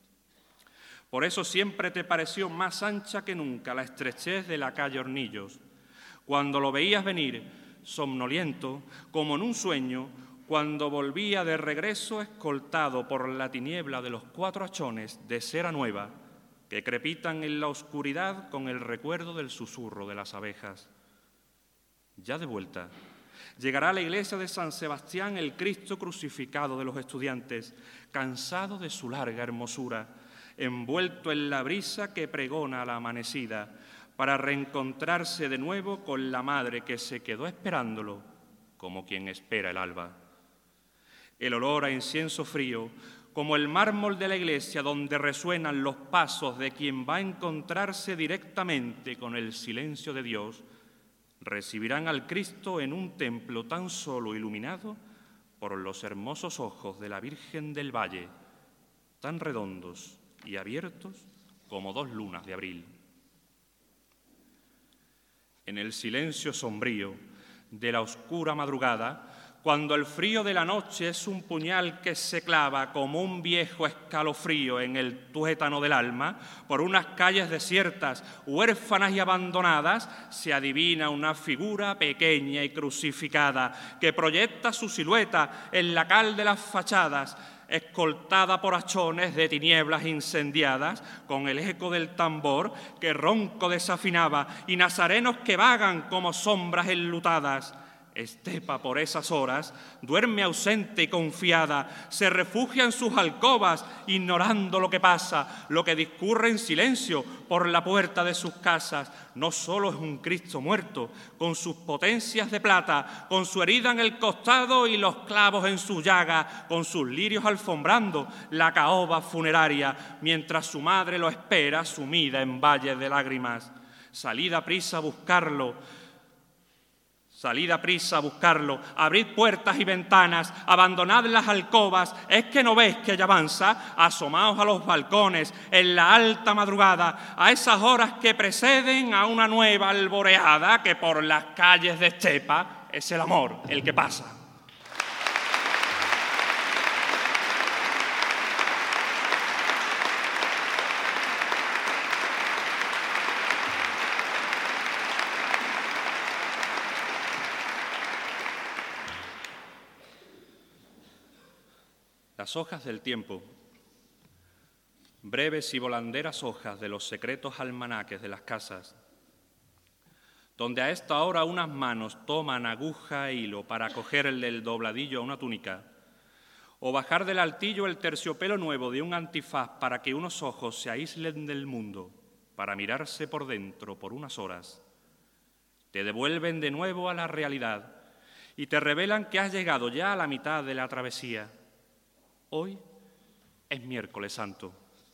Por eso siempre te pareció más ancha que nunca la estrechez de la calle Hornillos, cuando lo veías venir, somnoliento, como en un sueño, cuando volvía de regreso escoltado por la tiniebla de los 4 hachones de cera nueva que crepitan en la oscuridad con el recuerdo del susurro de las abejas. Ya de vuelta, llegará a la iglesia de San Sebastián el Cristo crucificado de los estudiantes, cansado de su larga hermosura, envuelto en la brisa que pregona la amanecida, para reencontrarse de nuevo con la madre que se quedó esperándolo, como quien espera el alba. El olor a incienso frío, como el mármol de la iglesia donde resuenan los pasos de quien va a encontrarse directamente con el silencio de Dios, recibirán al Cristo en un templo tan solo iluminado por los hermosos ojos de la Virgen del Valle, tan redondos y abiertos como 2 lunas de abril. En el silencio sombrío de la oscura madrugada, cuando el frío de la noche es un puñal que se clava como un viejo escalofrío en el tuétano del alma, por unas calles desiertas, huérfanas y abandonadas, se adivina una figura pequeña y crucificada que proyecta su silueta en la cal de las fachadas, escoltada por hachones de tinieblas incendiadas, con el eco del tambor que ronco desafinaba, y nazarenos que vagan como sombras enlutadas. Estepa por esas horas duerme ausente y confiada, se refugia en sus alcobas, ignorando lo que pasa, lo que discurre en silencio por la puerta de sus casas. No solo es un Cristo muerto, con sus potencias de plata, con su herida en el costado y los clavos en su llaga, con sus lirios alfombrando la caoba funeraria, mientras su madre lo espera sumida en valles de lágrimas. Salid a prisa a buscarlo, abrid puertas y ventanas, abandonad las alcobas, ¿es que no ves que ella avanza? Asomaos a los balcones en la alta madrugada, a esas horas que preceden a una nueva alboreada, que por las calles de Estepa es el amor el que pasa. Las hojas del tiempo, breves y volanderas hojas de los secretos almanaques de las casas, donde a esta hora unas manos toman aguja e hilo para cogerle el dobladillo a una túnica, o bajar del altillo el terciopelo nuevo de un antifaz para que unos ojos se aíslen del mundo, para mirarse por dentro por unas horas. Te devuelven de nuevo a la realidad y te revelan que has llegado ya a la mitad de la travesía. Hoy es miércoles santo.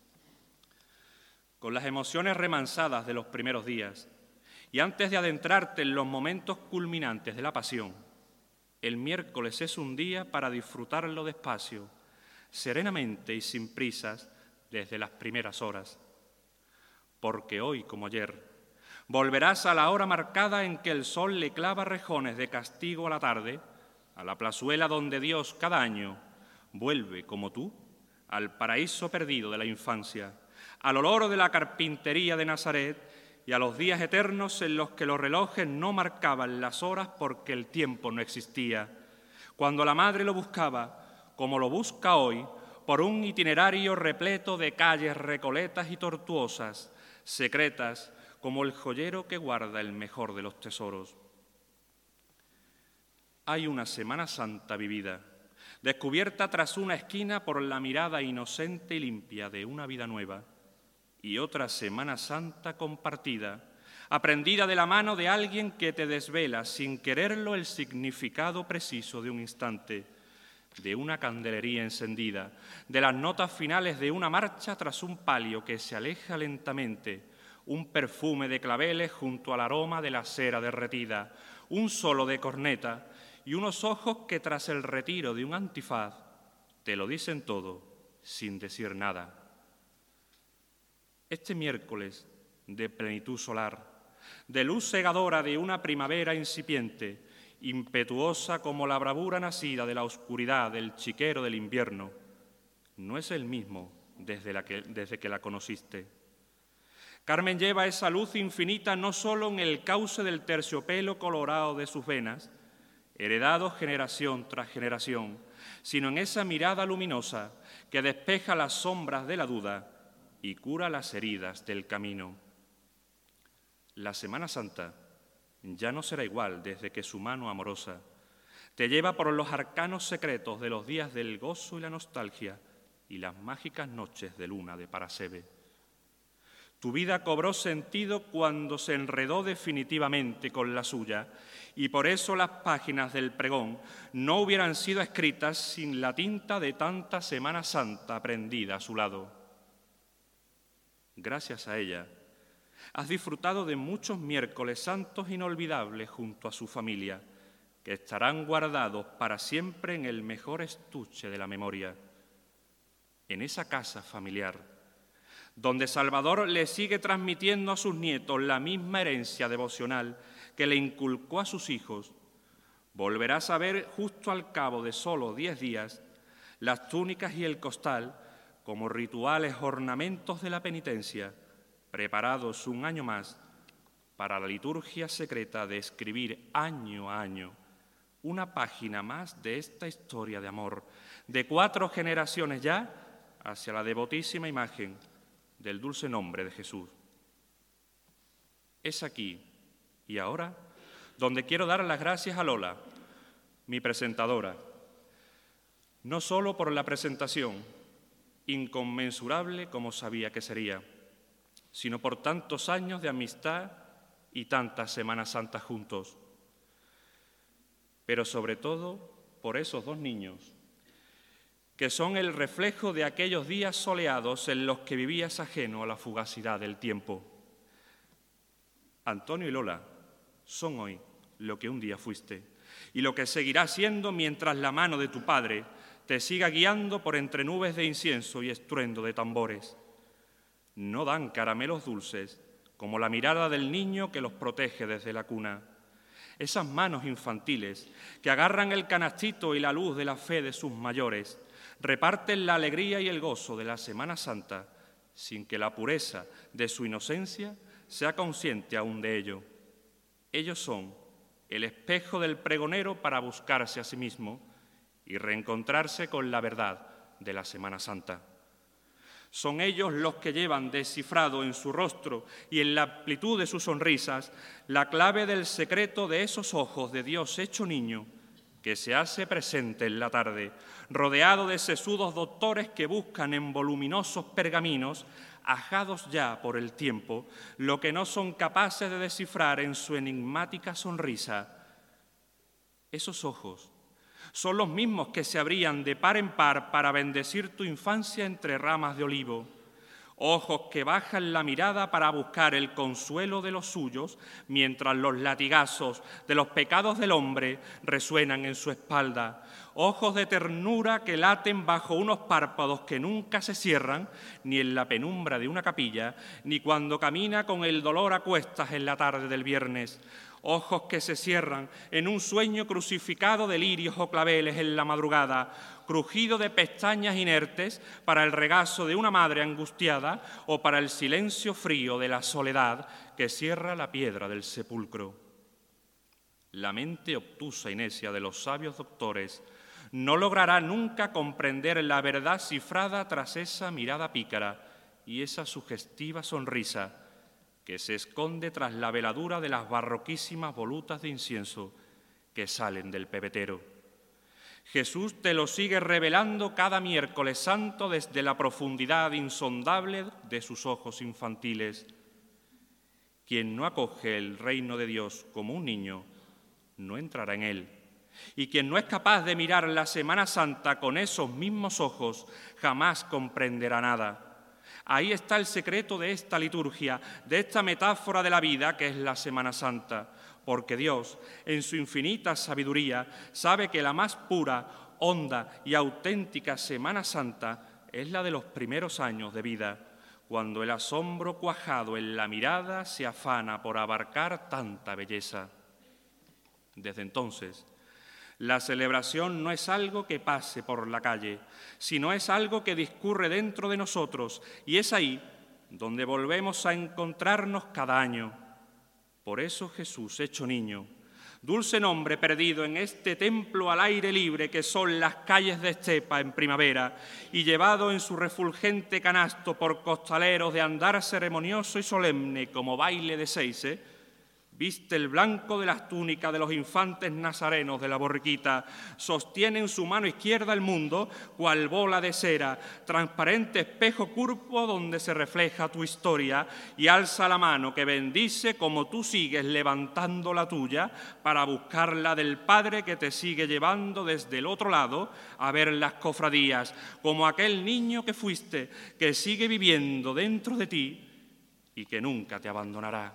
Con las emociones remansadas de los primeros días y antes de adentrarte en los momentos culminantes de la pasión, el miércoles es un día para disfrutarlo despacio, serenamente y sin prisas desde las primeras horas. Porque hoy, como ayer, volverás a la hora marcada en que el sol le clava rejones de castigo a la tarde, a la plazuela donde Dios cada año vuelve, como tú, al paraíso perdido de la infancia, al olor de la carpintería de Nazaret y a los días eternos en los que los relojes no marcaban las horas porque el tiempo no existía, cuando la madre lo buscaba, como lo busca hoy, por un itinerario repleto de calles recoletas y tortuosas, secretas como el joyero que guarda el mejor de los tesoros. Hay una Semana Santa vivida, descubierta tras una esquina por la mirada inocente y limpia de una vida nueva, y otra Semana Santa compartida, aprendida de la mano de alguien que te desvela sin quererlo el significado preciso de un instante, de una candelería encendida, de las notas finales de una marcha tras un palio que se aleja lentamente, un perfume de claveles junto al aroma de la cera derretida, un solo de corneta y unos ojos que tras el retiro de un antifaz te lo dicen todo sin decir nada. Este miércoles de plenitud solar, de luz cegadora de una primavera incipiente, impetuosa como la bravura nacida de la oscuridad del chiquero del invierno, no es el mismo desde que la conociste. Carmen lleva esa luz infinita no solo en el cauce del terciopelo colorado de sus venas, heredado generación tras generación, sino en esa mirada luminosa que despeja las sombras de la duda y cura las heridas del camino. La Semana Santa ya no será igual desde que su mano amorosa te lleva por los arcanos secretos de los días del gozo y la nostalgia y las mágicas noches de luna de Parasebe. Tu vida cobró sentido cuando se enredó definitivamente con la suya, y por eso las páginas del pregón no hubieran sido escritas sin la tinta de tanta Semana Santa aprendida a su lado. Gracias a ella, has disfrutado de muchos miércoles santos inolvidables junto a su familia, que estarán guardados para siempre en el mejor estuche de la memoria. En esa casa familiar, donde Salvador le sigue transmitiendo a sus nietos la misma herencia devocional que le inculcó a sus hijos, volverás a ver justo al cabo de solo 10 días las túnicas y el costal como rituales ornamentos de la penitencia, preparados un año más para la liturgia secreta de escribir año a año una página más de esta historia de amor, de 4 generaciones ya, hacia la devotísima imagen del dulce nombre de Jesús. Es aquí y ahora donde quiero dar las gracias a Lola, mi presentadora, no solo por la presentación, inconmensurable como sabía que sería, sino por tantos años de amistad y tantas Semanas Santas juntos, pero sobre todo por esos 2 niños, que son el reflejo de aquellos días soleados en los que vivías ajeno a la fugacidad del tiempo. Antonio y Lola son hoy lo que un día fuiste y lo que seguirás siendo mientras la mano de tu padre te siga guiando por entre nubes de incienso y estruendo de tambores. No dan caramelos dulces como la mirada del niño que los protege desde la cuna. Esas manos infantiles que agarran el canastito y la luz de la fe de sus mayores reparten la alegría y el gozo de la Semana Santa sin que la pureza de su inocencia sea consciente aún de ello. Ellos son el espejo del pregonero para buscarse a sí mismo y reencontrarse con la verdad de la Semana Santa. Son ellos los que llevan descifrado en su rostro y en la amplitud de sus sonrisas la clave del secreto de esos ojos de Dios hecho niño que se hace presente en la tarde, rodeado de sesudos doctores que buscan en voluminosos pergaminos, ajados ya por el tiempo, lo que no son capaces de descifrar en su enigmática sonrisa. Esos ojos son los mismos que se abrían de par en par para bendecir tu infancia entre ramas de olivo. Ojos que bajan la mirada para buscar el consuelo de los suyos, mientras los latigazos de los pecados del hombre resuenan en su espalda. Ojos de ternura que laten bajo unos párpados que nunca se cierran, ni en la penumbra de una capilla, ni cuando camina con el dolor a cuestas en la tarde del viernes. Ojos que se cierran en un sueño crucificado de lirios o claveles en la madrugada, crujido de pestañas inertes para el regazo de una madre angustiada o para el silencio frío de la soledad que cierra la piedra del sepulcro. La mente obtusa y necia de los sabios doctores no logrará nunca comprender la verdad cifrada tras esa mirada pícara y esa sugestiva sonrisa que se esconde tras la veladura de las barroquísimas volutas de incienso que salen del pebetero. Jesús te lo sigue revelando cada miércoles santo desde la profundidad insondable de sus ojos infantiles. Quien no acoge el reino de Dios como un niño, no entrará en él. Y quien no es capaz de mirar la Semana Santa con esos mismos ojos, jamás comprenderá nada. Ahí está el secreto de esta liturgia, de esta metáfora de la vida que es la Semana Santa, porque Dios, en su infinita sabiduría, sabe que la más pura, honda y auténtica Semana Santa es la de los primeros años de vida, cuando el asombro cuajado en la mirada se afana por abarcar tanta belleza. Desde entonces, la celebración no es algo que pase por la calle, sino es algo que discurre dentro de nosotros y es ahí donde volvemos a encontrarnos cada año. Por eso Jesús, hecho niño, dulce nombre perdido en este templo al aire libre que son las calles de estepa en primavera y llevado en su refulgente canasto por costaleros de andar ceremonioso y solemne como baile de seise, viste el blanco de las túnicas de los infantes nazarenos de la borriquita, sostiene en su mano izquierda el mundo, cual bola de cera, transparente espejo curvo donde se refleja tu historia, y alza la mano que bendice como tú sigues levantando la tuya para buscarla del Padre que te sigue llevando desde el otro lado a ver las cofradías, como aquel niño que fuiste, que sigue viviendo dentro de ti y que nunca te abandonará.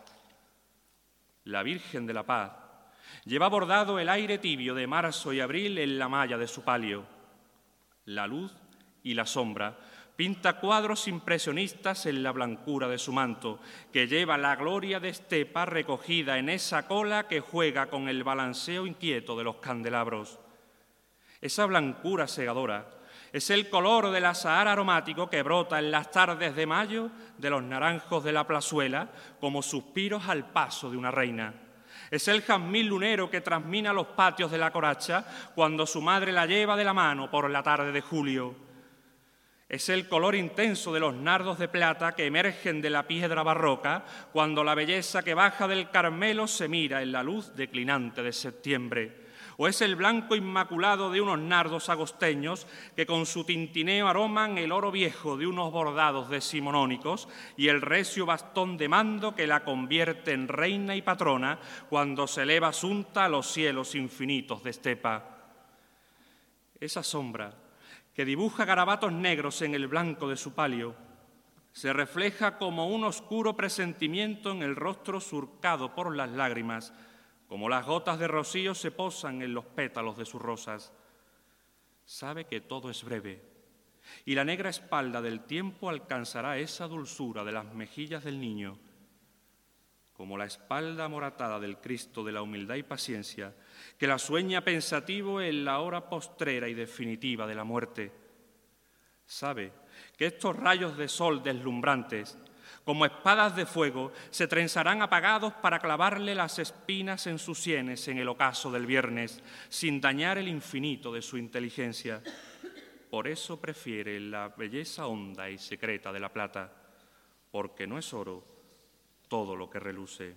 La Virgen de la Paz lleva bordado el aire tibio de marzo y abril en la malla de su palio. La luz y la sombra pinta cuadros impresionistas en la blancura de su manto, que lleva la gloria de estepa recogida en esa cola que juega con el balanceo inquieto de los candelabros. Esa blancura segadora es el color del azahar aromático que brota en las tardes de mayo de los naranjos de la plazuela como suspiros al paso de una reina. Es el jazmín lunero que trasmina los patios de la coracha cuando su madre la lleva de la mano por la tarde de julio. Es el color intenso de los nardos de plata que emergen de la piedra barroca cuando la belleza que baja del Carmelo se mira en la luz declinante de septiembre. O es el blanco inmaculado de unos nardos agosteños que con su tintineo aroman el oro viejo de unos bordados decimonónicos y el recio bastón de mando que la convierte en reina y patrona cuando se eleva asunta a los cielos infinitos de estepa. Esa sombra que dibuja garabatos negros en el blanco de su palio, se refleja como un oscuro presentimiento en el rostro surcado por las lágrimas, como las gotas de rocío se posan en los pétalos de sus rosas. Sabe que todo es breve, y la negra espalda del tiempo alcanzará esa dulzura de las mejillas del niño, como la espalda amoratada del Cristo de la humildad y paciencia, que la sueña pensativo en la hora postrera y definitiva de la muerte. Sabe que estos rayos de sol deslumbrantes, como espadas de fuego, se trenzarán apagados para clavarle las espinas en sus sienes en el ocaso del viernes, sin dañar el infinito de su inteligencia. Por eso prefiere la belleza honda y secreta de la plata, porque no es oro todo lo que reluce.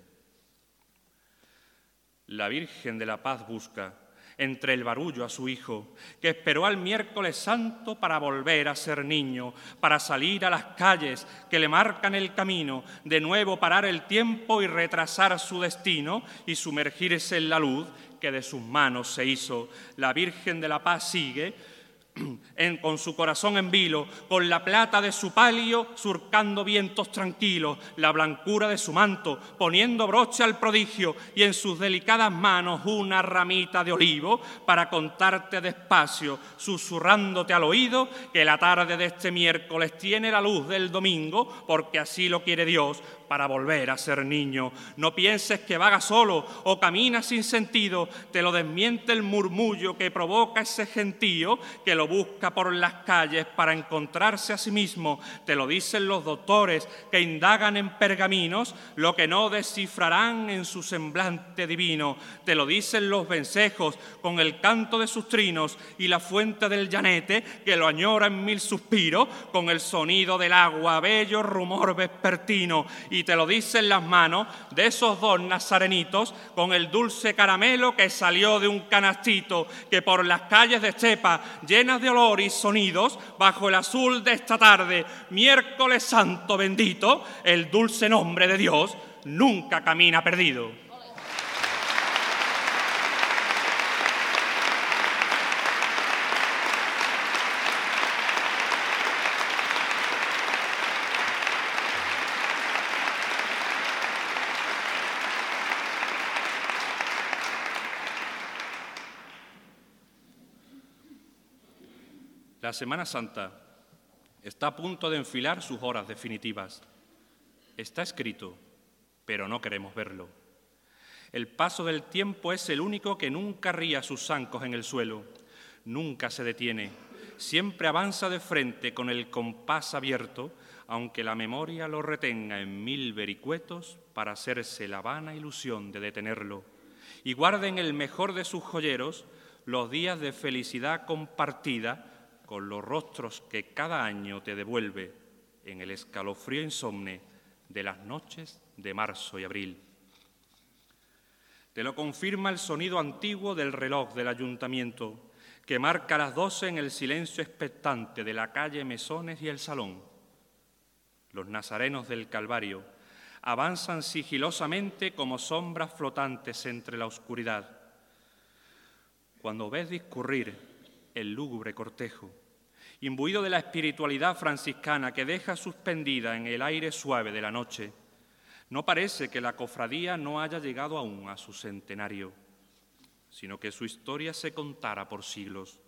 La Virgen de la Paz busca entre el barullo a su hijo, que esperó al miércoles santo para volver a ser niño, para salir a las calles que le marcan el camino, de nuevo parar el tiempo y retrasar su destino y sumergirse en la luz que de sus manos se hizo. La Virgen de la Paz sigue con su corazón en vilo, con la plata de su palio surcando vientos tranquilos, la blancura de su manto poniendo broche al prodigio y en sus delicadas manos una ramita de olivo para contarte despacio, susurrándote al oído que la tarde de este miércoles tiene la luz del domingo porque así lo quiere Dios para volver a ser niño. No pienses que vaga solo o camina sin sentido, te lo desmiente el murmullo que provoca ese gentío que lo busca por las calles para encontrarse a sí mismo. Te lo dicen los doctores que indagan en pergaminos lo que no descifrarán en su semblante divino. Te lo dicen los vencejos con el canto de sus trinos y la fuente del llanete que lo añora en mil suspiros con el sonido del agua, bello rumor vespertino. Y te lo dicen las manos de esos dos nazarenitos con el dulce caramelo que salió de un canastito que por las calles de Estepa llenas de olor y sonidos bajo el azul de esta tarde, miércoles santo bendito, el dulce nombre de Dios nunca camina perdido. La Semana Santa está a punto de enfilar sus horas definitivas. Está escrito, pero no queremos verlo. El paso del tiempo es el único que nunca ría sus zancos en el suelo, nunca se detiene, siempre avanza de frente con el compás abierto, aunque la memoria lo retenga en mil vericuetos para hacerse la vana ilusión de detenerlo, y guarda en el mejor de sus joyeros los días de felicidad compartida con los rostros que cada año te devuelve en el escalofrío insomne de las noches de marzo y abril. Te lo confirma el sonido antiguo del reloj del ayuntamiento, que marca las 12 en el silencio expectante de la calle Mesones y el Salón. Los nazarenos del Calvario avanzan sigilosamente como sombras flotantes entre la oscuridad. Cuando ves discurrir el lúgubre cortejo, imbuido de la espiritualidad franciscana que deja suspendida en el aire suave de la noche, no parece que la cofradía no haya llegado aún a su centenario, sino que su historia se contara por siglos.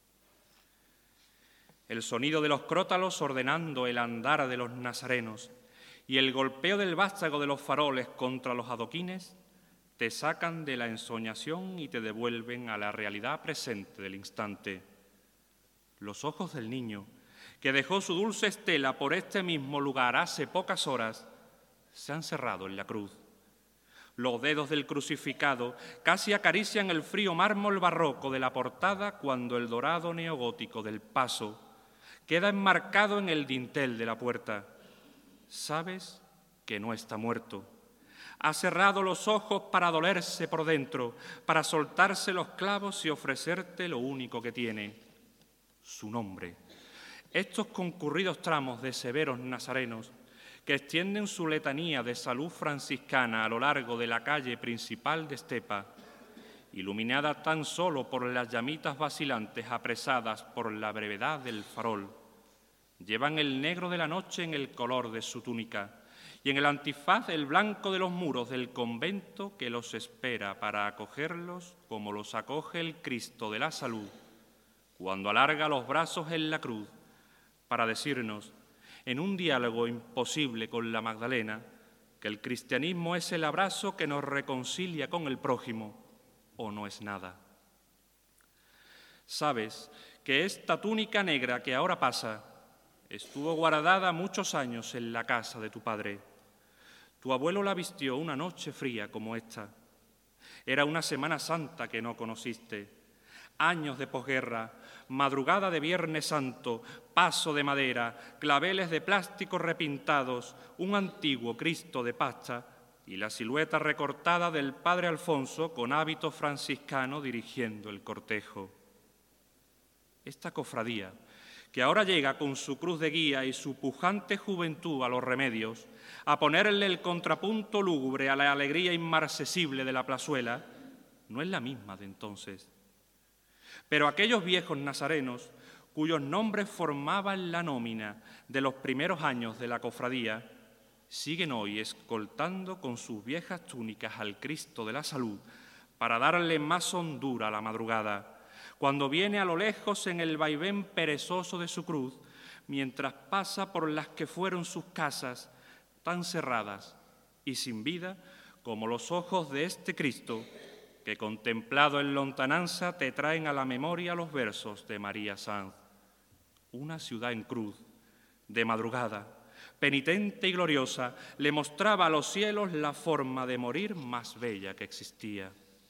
El sonido de los crótalos ordenando el andar de los nazarenos y el golpeo del vástago de los faroles contra los adoquines te sacan de la ensoñación y te devuelven a la realidad presente del instante. Los ojos del niño, que dejó su dulce estela por este mismo lugar hace pocas horas, se han cerrado en la cruz. Los dedos del crucificado casi acarician el frío mármol barroco de la portada cuando el dorado neogótico del paso queda enmarcado en el dintel de la puerta. Sabes que no está muerto. Ha cerrado los ojos para dolerse por dentro, para soltarse los clavos y ofrecerte lo único que tiene, su nombre. Estos concurridos tramos de severos nazarenos que extienden su letanía de salud franciscana a lo largo de la calle principal de Estepa, iluminada tan solo por las llamitas vacilantes apresadas por la brevedad del farol, llevan el negro de la noche en el color de su túnica y en el antifaz el blanco de los muros del convento que los espera para acogerlos como los acoge el Cristo de la Salud, cuando alarga los brazos en la cruz para decirnos, en un diálogo imposible con la Magdalena, que el cristianismo es el abrazo que nos reconcilia con el prójimo o no es nada. Sabes que esta túnica negra que ahora pasa estuvo guardada muchos años en la casa de tu padre. Tu abuelo la vistió una noche fría como esta. Era una Semana Santa que no conociste. Años de posguerra, madrugada de Viernes Santo, paso de madera, claveles de plástico repintados, un antiguo Cristo de pasta y la silueta recortada del padre Alfonso con hábito franciscano dirigiendo el cortejo. Esta cofradía, que ahora llega con su cruz de guía y su pujante juventud a los remedios, a ponerle el contrapunto lúgubre a la alegría inmarcesible de la plazuela, no es la misma de entonces. Pero aquellos viejos nazarenos, cuyos nombres formaban la nómina de los primeros años de la cofradía, siguen hoy escoltando con sus viejas túnicas al Cristo de la Salud para darle más hondura a la madrugada, cuando viene a lo lejos en el vaivén perezoso de su cruz, mientras pasa por las que fueron sus casas, tan cerradas y sin vida como los ojos de este Cristo, que contemplado en lontananza te traen a la memoria los versos de María Sanz. Una ciudad en cruz, de madrugada, penitente y gloriosa, le mostraba a los cielos la forma de morir más bella que existía.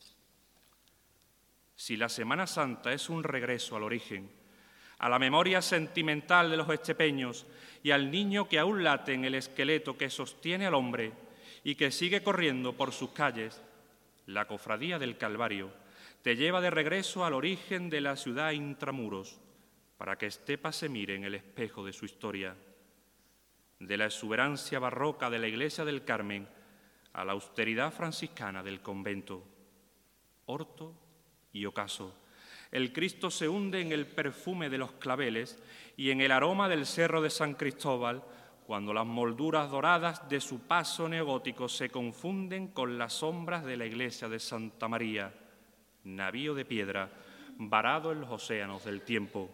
Si la Semana Santa es un regreso al origen, a la memoria sentimental de los estepeños y al niño que aún late en el esqueleto que sostiene al hombre y que sigue corriendo por sus calles, la Cofradía del Calvario te lleva de regreso al origen de la ciudad intramuros, para que Estepa se mire en el espejo de su historia. De la exuberancia barroca de la Iglesia del Carmen a la austeridad franciscana del convento. Horto y ocaso. El Cristo se hunde en el perfume de los claveles y en el aroma del cerro de San Cristóbal, cuando las molduras doradas de su paso neogótico se confunden con las sombras de la iglesia de Santa María, navío de piedra, varado en los océanos del tiempo.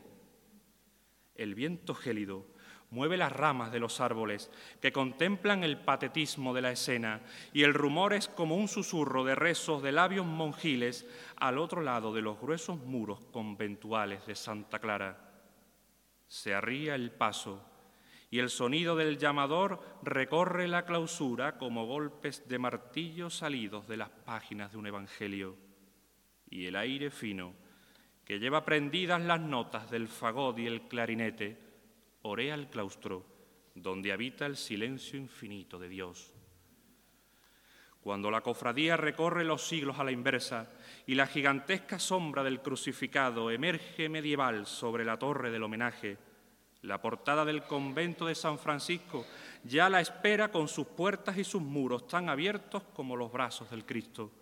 El viento gélido mueve las ramas de los árboles que contemplan el patetismo de la escena y el rumor es como un susurro de rezos de labios monjiles al otro lado de los gruesos muros conventuales de Santa Clara. Se arría el paso y el sonido del llamador recorre la clausura como golpes de martillo salidos de las páginas de un evangelio. Y el aire fino, que lleva prendidas las notas del fagot y el clarinete, orea el claustro, donde habita el silencio infinito de Dios. Cuando la cofradía recorre los siglos a la inversa y la gigantesca sombra del crucificado emerge medieval sobre la torre del homenaje, la portada del convento de San Francisco ya la espera con sus puertas y sus muros tan abiertos como los brazos del Cristo.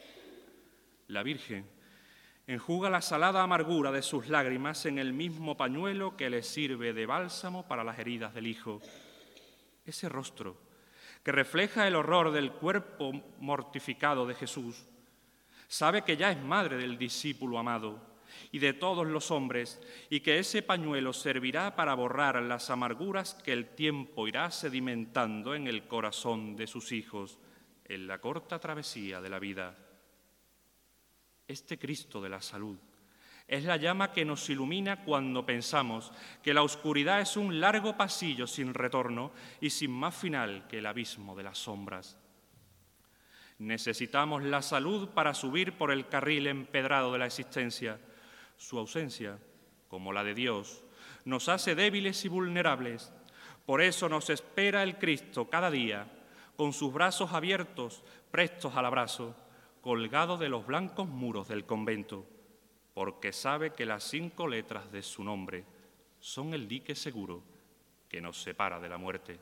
La Virgen enjuga la salada amargura de sus lágrimas en el mismo pañuelo que le sirve de bálsamo para las heridas del Hijo. Ese rostro, que refleja el horror del cuerpo mortificado de Jesús, sabe que ya es madre del discípulo amado y de todos los hombres, y que ese pañuelo servirá para borrar las amarguras que el tiempo irá sedimentando en el corazón de sus hijos en la corta travesía de la vida. Este Cristo de la Salud es la llama que nos ilumina cuando pensamos que la oscuridad es un largo pasillo sin retorno y sin más final que el abismo de las sombras. Necesitamos la salud para subir por el carril empedrado de la existencia. Su ausencia, como la de Dios, nos hace débiles y vulnerables. Por eso nos espera el Cristo cada día, con sus brazos abiertos, prestos al abrazo, colgado de los blancos muros del convento, porque sabe que las 5 letras de su nombre son el dique seguro que nos separa de la muerte.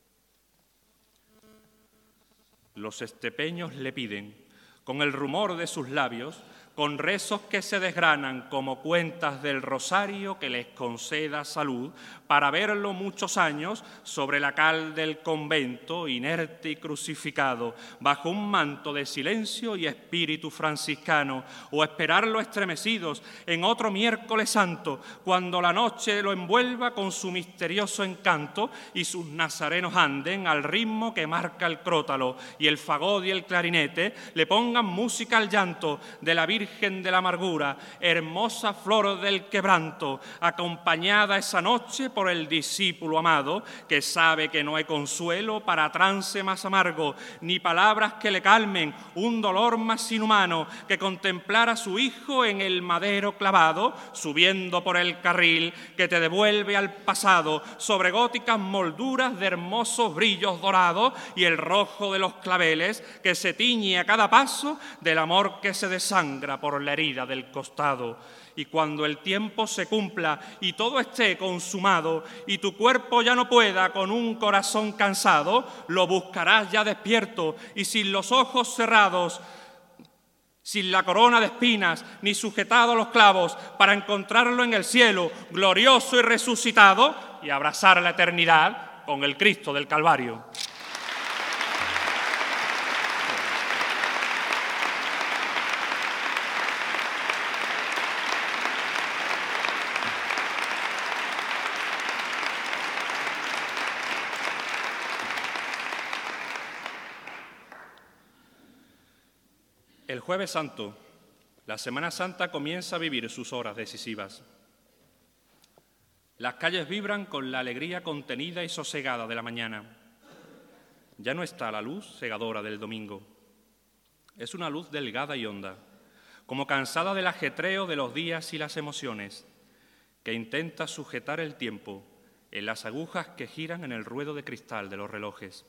Los estepeños le piden, con el rumor de sus labios, con rezos que se desgranan como cuentas del rosario, que les conceda salud para verlo muchos años sobre la cal del convento, inerte y crucificado, bajo un manto de silencio y espíritu franciscano, o esperarlo estremecidos en otro miércoles santo, cuando la noche lo envuelva con su misterioso encanto y sus nazarenos anden al ritmo que marca el crótalo, y el fagot y el clarinete le pongan música al llanto de la Virgen de la Amargura, hermosa flor del quebranto, acompañada esa noche por el discípulo amado, que sabe que no hay consuelo para trance más amargo, ni palabras que le calmen un dolor más inhumano que contemplar a su hijo en el madero clavado, subiendo por el carril que te devuelve al pasado, sobre góticas molduras de hermosos brillos dorados y el rojo de los claveles que se tiñe a cada paso del amor que se desangra por la herida del costado. Y cuando el tiempo se cumpla y todo esté consumado y tu cuerpo ya no pueda con un corazón cansado, lo buscarás ya despierto y sin los ojos cerrados, sin la corona de espinas ni sujetado a los clavos, para encontrarlo en el cielo, glorioso y resucitado, y abrazar la eternidad con el Cristo del Calvario. El Jueves Santo, la Semana Santa comienza a vivir sus horas decisivas. Las calles vibran con la alegría contenida y sosegada de la mañana. Ya no está la luz cegadora del domingo. Es una luz delgada y honda, como cansada del ajetreo de los días y las emociones, que intenta sujetar el tiempo en las agujas que giran en el ruedo de cristal de los relojes.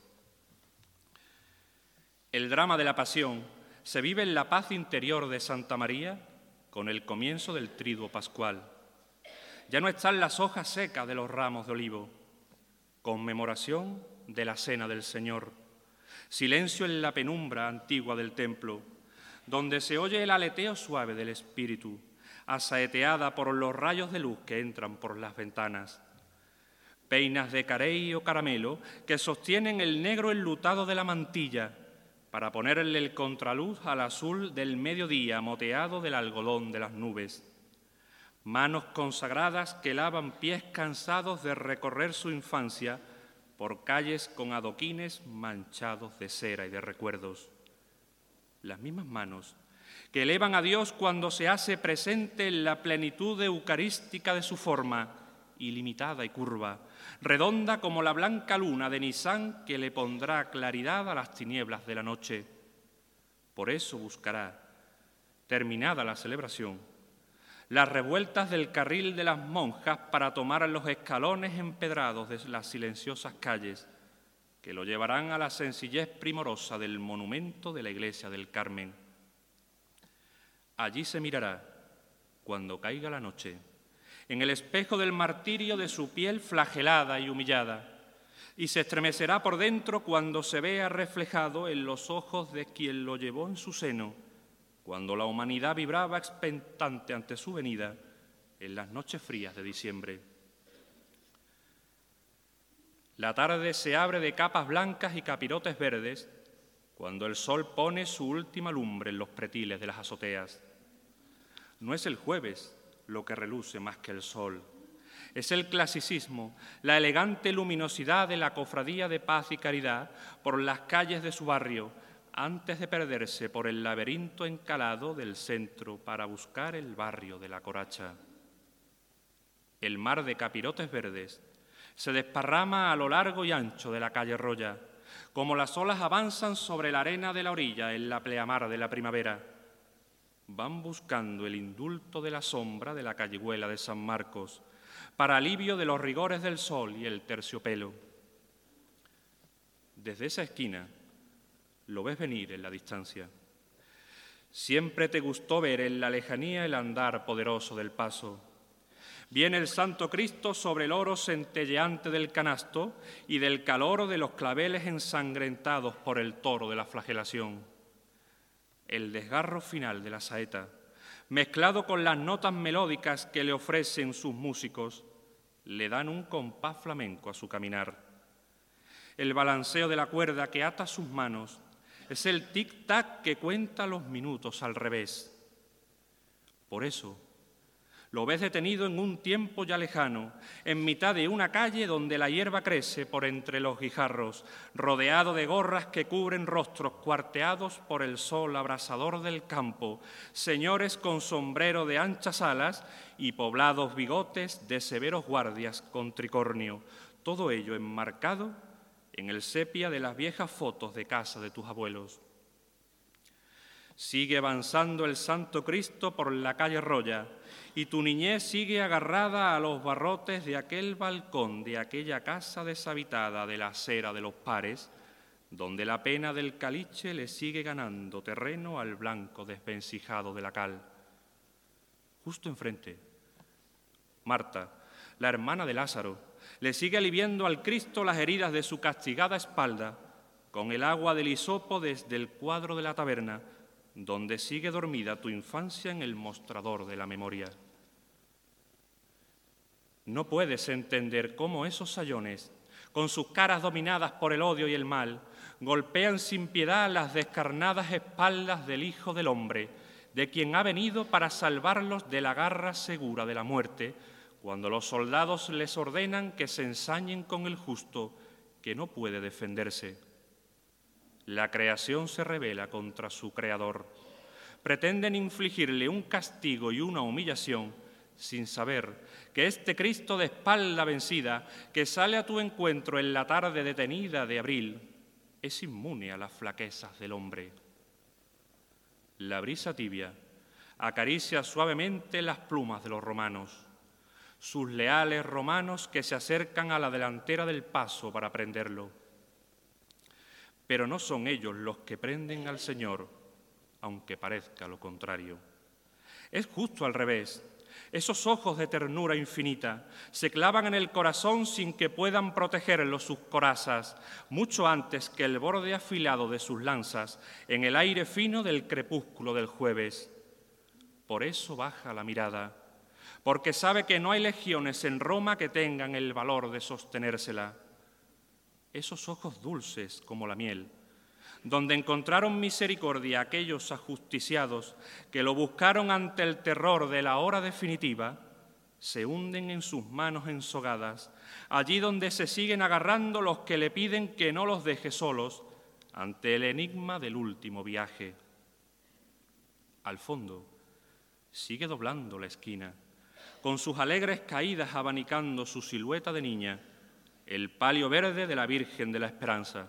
El drama de la Pasión se vive en la paz interior de Santa María con el comienzo del triduo pascual. Ya no están las hojas secas de los ramos de olivo. Conmemoración de la Cena del Señor. Silencio en la penumbra antigua del templo, donde se oye el aleteo suave del Espíritu, asaeteada por los rayos de luz que entran por las ventanas. Peinas de carey o caramelo que sostienen el negro enlutado de la mantilla, para ponerle el contraluz al azul del mediodía moteado del algodón de las nubes. Manos consagradas que lavan pies cansados de recorrer su infancia por calles con adoquines manchados de cera y de recuerdos. Las mismas manos que elevan a Dios cuando se hace presente en la plenitud eucarística de su forma, ilimitada y curva, redonda como la blanca luna de Nisán que le pondrá claridad a las tinieblas de la noche. Por eso buscará, terminada la celebración, las revueltas del carril de las monjas para tomar los escalones empedrados de las silenciosas calles que lo llevarán a la sencillez primorosa del monumento de la iglesia del Carmen. Allí se mirará, cuando caiga la noche, en el espejo del martirio de su piel flagelada y humillada, y se estremecerá por dentro cuando se vea reflejado en los ojos de quien lo llevó en su seno, cuando la humanidad vibraba expectante ante su venida en las noches frías de diciembre. La tarde se abre de capas blancas y capirotes verdes cuando el sol pone su última lumbre en los pretiles de las azoteas. No es el jueves lo que reluce más que el sol. Es el clasicismo, la elegante luminosidad de la Cofradía de Paz y Caridad por las calles de su barrio, antes de perderse por el laberinto encalado del centro para buscar el barrio de la Coracha. El mar de capirotes verdes se desparrama a lo largo y ancho de la calle Roya, como las olas avanzan sobre la arena de la orilla en la pleamar de la primavera. Van buscando el indulto de la sombra de la callejuela de San Marcos, para alivio de los rigores del sol y el terciopelo. Desde esa esquina lo ves venir en la distancia. Siempre te gustó ver en la lejanía el andar poderoso del paso. Viene el Santo Cristo sobre el oro centelleante del canasto y del calor de los claveles ensangrentados por el toro de la flagelación. El desgarro final de la saeta, mezclado con las notas melódicas que le ofrecen sus músicos, le dan un compás flamenco a su caminar. El balanceo de la cuerda que ata sus manos es el tic-tac que cuenta los minutos al revés. Por eso, lo ves detenido en un tiempo ya lejano, en mitad de una calle donde la hierba crece por entre los guijarros, rodeado de gorras que cubren rostros cuarteados por el sol abrasador del campo, señores con sombrero de anchas alas y poblados bigotes de severos guardias con tricornio, todo ello enmarcado en el sepia de las viejas fotos de casa de tus abuelos. Sigue avanzando el Santo Cristo por la calle Roya y tu niñez sigue agarrada a los barrotes de aquel balcón de aquella casa deshabitada de la acera de los Pares, donde la pena del caliche le sigue ganando terreno al blanco desvencijado de la cal. Justo enfrente, Marta, la hermana de Lázaro, le sigue aliviando al Cristo las heridas de su castigada espalda con el agua del hisopo desde el cuadro de la taberna, donde sigue dormida tu infancia en el mostrador de la memoria. No puedes entender cómo esos sayones, con sus caras dominadas por el odio y el mal, golpean sin piedad las descarnadas espaldas del Hijo del Hombre, de quien ha venido para salvarlos de la garra segura de la muerte, cuando los soldados les ordenan que se ensañen con el justo, que no puede defenderse. La creación se rebela contra su creador. Pretenden infligirle un castigo y una humillación sin saber que este Cristo de espalda vencida, que sale a tu encuentro en la tarde detenida de abril, es inmune a las flaquezas del hombre. La brisa tibia acaricia suavemente las plumas de los romanos, sus leales romanos que se acercan a la delantera del paso para prenderlo. Pero no son ellos los que prenden al Señor, aunque parezca lo contrario. Es justo al revés. Esos ojos de ternura infinita se clavan en el corazón sin que puedan protegerlo sus corazas, mucho antes que el borde afilado de sus lanzas en el aire fino del crepúsculo del jueves. Por eso baja la mirada, porque sabe que no hay legiones en Roma que tengan el valor de sostenérsela. Esos ojos dulces como la miel, donde encontraron misericordia aquellos ajusticiados que lo buscaron ante el terror de la hora definitiva, se hunden en sus manos ensogadas, allí donde se siguen agarrando los que le piden que no los deje solos ante el enigma del último viaje. Al fondo sigue doblando la esquina, con sus alegres caídas abanicando su silueta de niña, el palio verde de la Virgen de la Esperanza.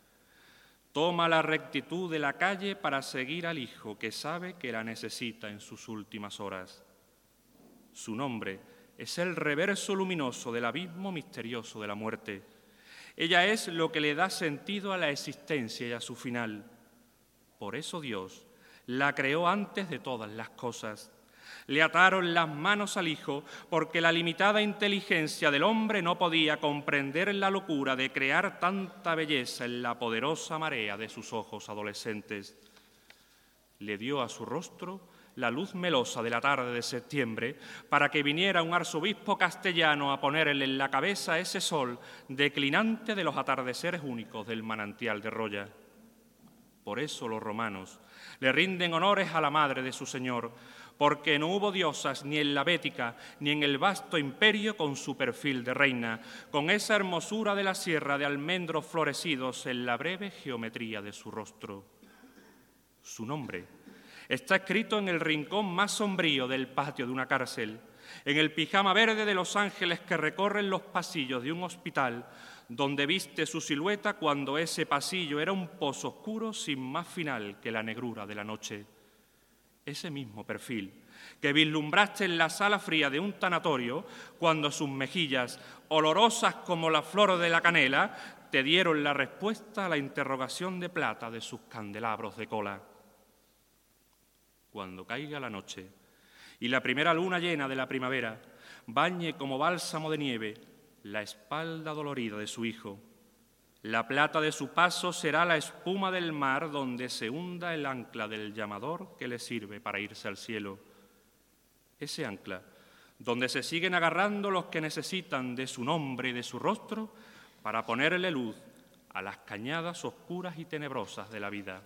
Toma la rectitud de la calle para seguir al Hijo que sabe que la necesita en sus últimas horas. Su nombre es el reverso luminoso del abismo misterioso de la muerte. Ella es lo que le da sentido a la existencia y a su final. Por eso Dios la creó antes de todas las cosas. Le ataron las manos al Hijo porque la limitada inteligencia del hombre no podía comprender la locura de crear tanta belleza en la poderosa marea de sus ojos adolescentes. Le dio a su rostro la luz melosa de la tarde de septiembre para que viniera un arzobispo castellano a ponerle en la cabeza ese sol declinante de los atardeceres únicos del manantial de Roya. Por eso los romanos le rinden honores a la madre de su Señor, porque no hubo diosas ni en la Bética ni en el vasto imperio con su perfil de reina, con esa hermosura de la sierra de almendros florecidos en la breve geometría de su rostro. Su nombre está escrito en el rincón más sombrío del patio de una cárcel, en el pijama verde de los ángeles que recorren los pasillos de un hospital, donde viste su silueta cuando ese pasillo era un pozo oscuro sin más final que la negrura de la noche. Ese mismo perfil que vislumbraste en la sala fría de un tanatorio cuando sus mejillas, olorosas como la flor de la canela, te dieron la respuesta a la interrogación de plata de sus candelabros de cola. Cuando caiga la noche y la primera luna llena de la primavera bañe como bálsamo de nieve la espalda dolorida de su hijo, la plata de su paso será la espuma del mar donde se hunda el ancla del llamador que le sirve para irse al cielo. Ese ancla donde se siguen agarrando los que necesitan de su nombre y de su rostro para ponerle luz a las cañadas oscuras y tenebrosas de la vida.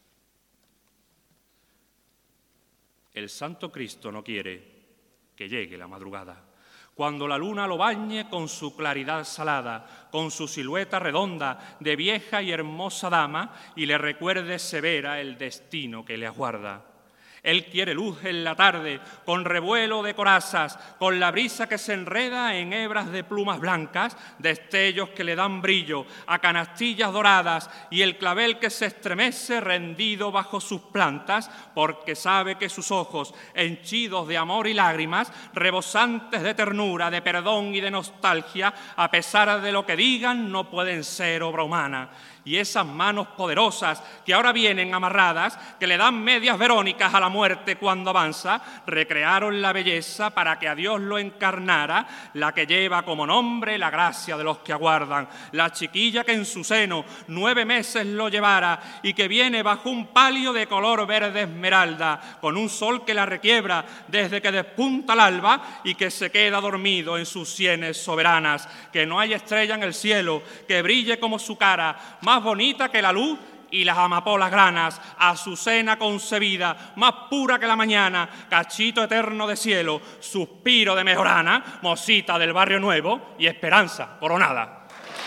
El Santo Cristo no quiere que llegue la madrugada, cuando la luna lo bañe con su claridad salada, con su silueta redonda de vieja y hermosa dama, y le recuerde severa el destino que le aguarda. Él quiere luz en la tarde, con revuelo de corazas, con la brisa que se enreda en hebras de plumas blancas, destellos que le dan brillo a canastillas doradas y el clavel que se estremece rendido bajo sus plantas, porque sabe que sus ojos, henchidos de amor y lágrimas, rebosantes de ternura, de perdón y de nostalgia, a pesar de lo que digan, no pueden ser obra humana. Y esas manos poderosas que ahora vienen amarradas, que le dan medias verónicas a la muerte cuando avanza, recrearon la belleza para que a Dios lo encarnara, la que lleva como nombre la gracia de los que aguardan, la chiquilla que en su seno 9 meses lo llevara y que viene bajo un palio de color verde esmeralda, con un sol que la requiebra desde que despunta el alba y que se queda dormido en sus sienes soberanas, que no hay estrella en el cielo que brille como su cara, más bonita que la luz y las amapolas granas, azucena concebida, más pura que la mañana, cachito eterno de cielo, suspiro de mejorana, mosita del barrio nuevo y esperanza coronada.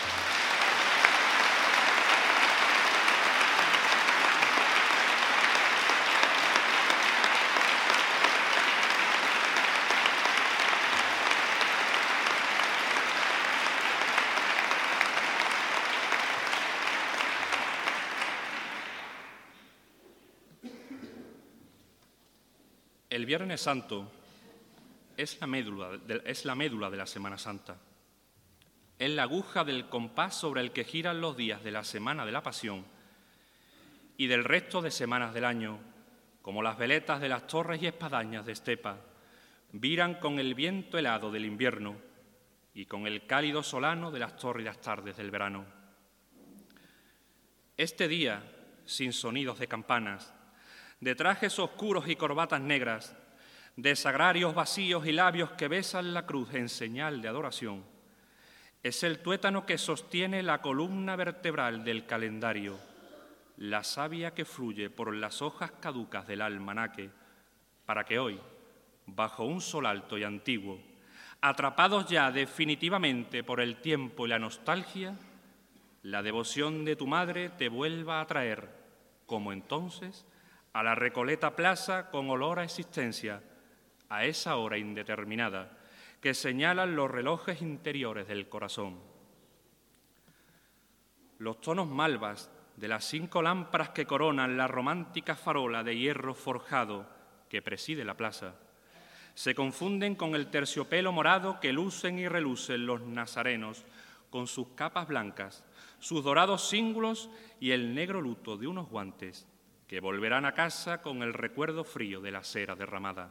El Viernes Santo es la médula de la Semana Santa. Es la aguja del compás sobre el que giran los días de la Semana de la Pasión y del resto de semanas del año, como las veletas de las torres y espadañas de estepa, viran con el viento helado del invierno y con el cálido solano de las tórridas tardes del verano. Este día, sin sonidos de campanas, de trajes oscuros y corbatas negras, de sagrarios vacíos y labios que besan la cruz en señal de adoración, es el tuétano que sostiene la columna vertebral del calendario, la savia que fluye por las hojas caducas del almanaque, para que hoy, bajo un sol alto y antiguo, atrapados ya definitivamente por el tiempo y la nostalgia, la devoción de tu madre te vuelva a traer, como entonces, a la Recoleta Plaza con olor a existencia, a esa hora indeterminada que señalan los relojes interiores del corazón. Los tonos malvas de las 5 lámparas que coronan la romántica farola de hierro forjado que preside la plaza se confunden con el terciopelo morado que lucen y relucen los nazarenos con sus capas blancas, sus dorados cíngulos y el negro luto de unos guantes que volverán a casa con el recuerdo frío de la cera derramada.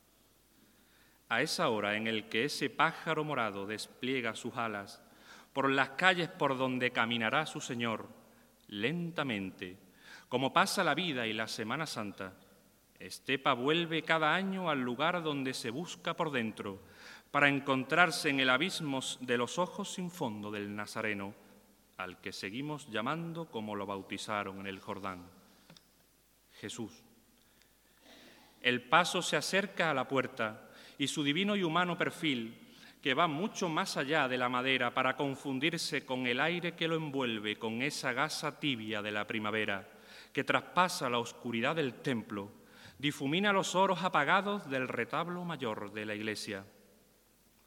A esa hora en el que ese pájaro morado despliega sus alas por las calles por donde caminará su Señor, lentamente, como pasa la vida y la Semana Santa, Estepa vuelve cada año al lugar donde se busca por dentro para encontrarse en el abismo de los ojos sin fondo del Nazareno, al que seguimos llamando como lo bautizaron en el Jordán. Jesús. El paso se acerca a la puerta y su divino y humano perfil, que va mucho más allá de la madera para confundirse con el aire que lo envuelve con esa gasa tibia de la primavera, que traspasa la oscuridad del templo, difumina los oros apagados del retablo mayor de la iglesia.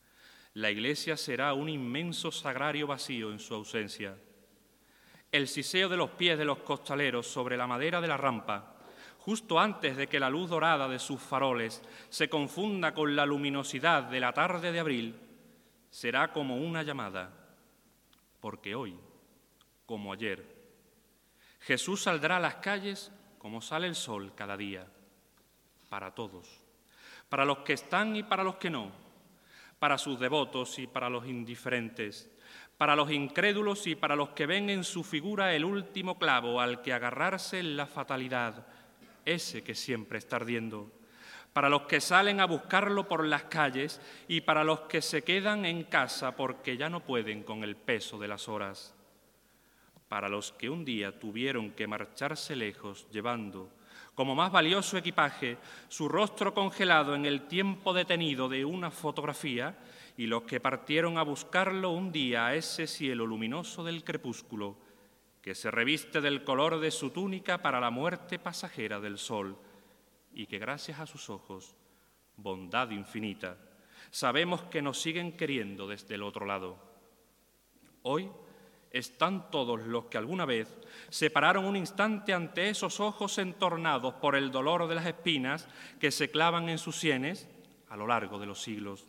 La Iglesia será un inmenso sagrario vacío en su ausencia. El siseo de los pies de los costaleros sobre la madera de la rampa, justo antes de que la luz dorada de sus faroles se confunda con la luminosidad de la tarde de abril, será como una llamada, porque hoy, como ayer, Jesús saldrá a las calles como sale el sol cada día, para todos, para los que están y para los que no, para sus devotos y para los indiferentes, para los incrédulos y para los que ven en su figura el último clavo al que agarrarse en la fatalidad, ese que siempre está ardiendo, para los que salen a buscarlo por las calles y para los que se quedan en casa porque ya no pueden con el peso de las horas, para los que un día tuvieron que marcharse lejos llevando como más valioso equipaje su rostro congelado en el tiempo detenido de una fotografía, y los que partieron a buscarlo un día a ese cielo luminoso del crepúsculo, que se reviste del color de su túnica para la muerte pasajera del sol, y que gracias a sus ojos, bondad infinita, sabemos que nos siguen queriendo desde el otro lado. Hoy están todos los que alguna vez se pararon un instante ante esos ojos entornados por el dolor de las espinas que se clavan en sus sienes a lo largo de los siglos.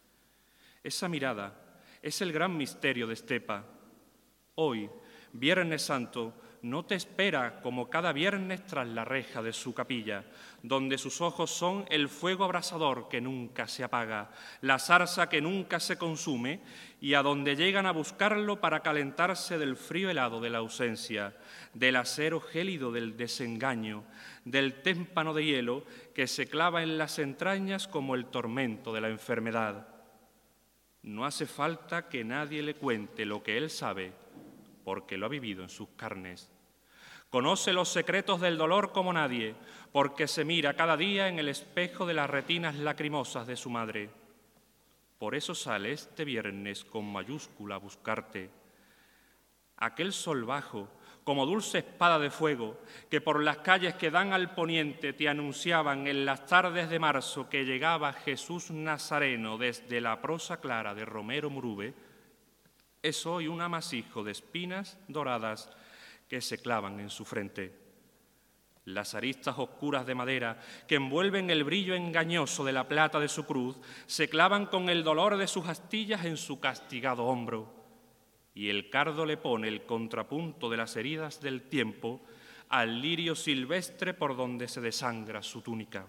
Esa mirada es el gran misterio de Estepa. Hoy, Viernes Santo, no te espera como cada viernes tras la reja de su capilla, donde sus ojos son el fuego abrasador que nunca se apaga, la zarza que nunca se consume, y a donde llegan a buscarlo para calentarse del frío helado de la ausencia, del acero gélido del desengaño, del témpano de hielo que se clava en las entrañas como el tormento de la enfermedad. No hace falta que nadie le cuente lo que él sabe, porque lo ha vivido en sus carnes. Conoce los secretos del dolor como nadie, porque se mira cada día en el espejo de las retinas lacrimosas de su madre. Por eso sale este viernes con mayúscula a buscarte. Aquel sol bajo, como dulce espada de fuego, que por las calles que dan al poniente te anunciaban en las tardes de marzo que llegaba Jesús Nazareno desde la prosa clara de Romero Murube, es hoy un amasijo de espinas doradas que se clavan en su frente. Las aristas oscuras de madera que envuelven el brillo engañoso de la plata de su cruz se clavan con el dolor de sus astillas en su castigado hombro, y el cardo le pone el contrapunto de las heridas del tiempo al lirio silvestre por donde se desangra su túnica.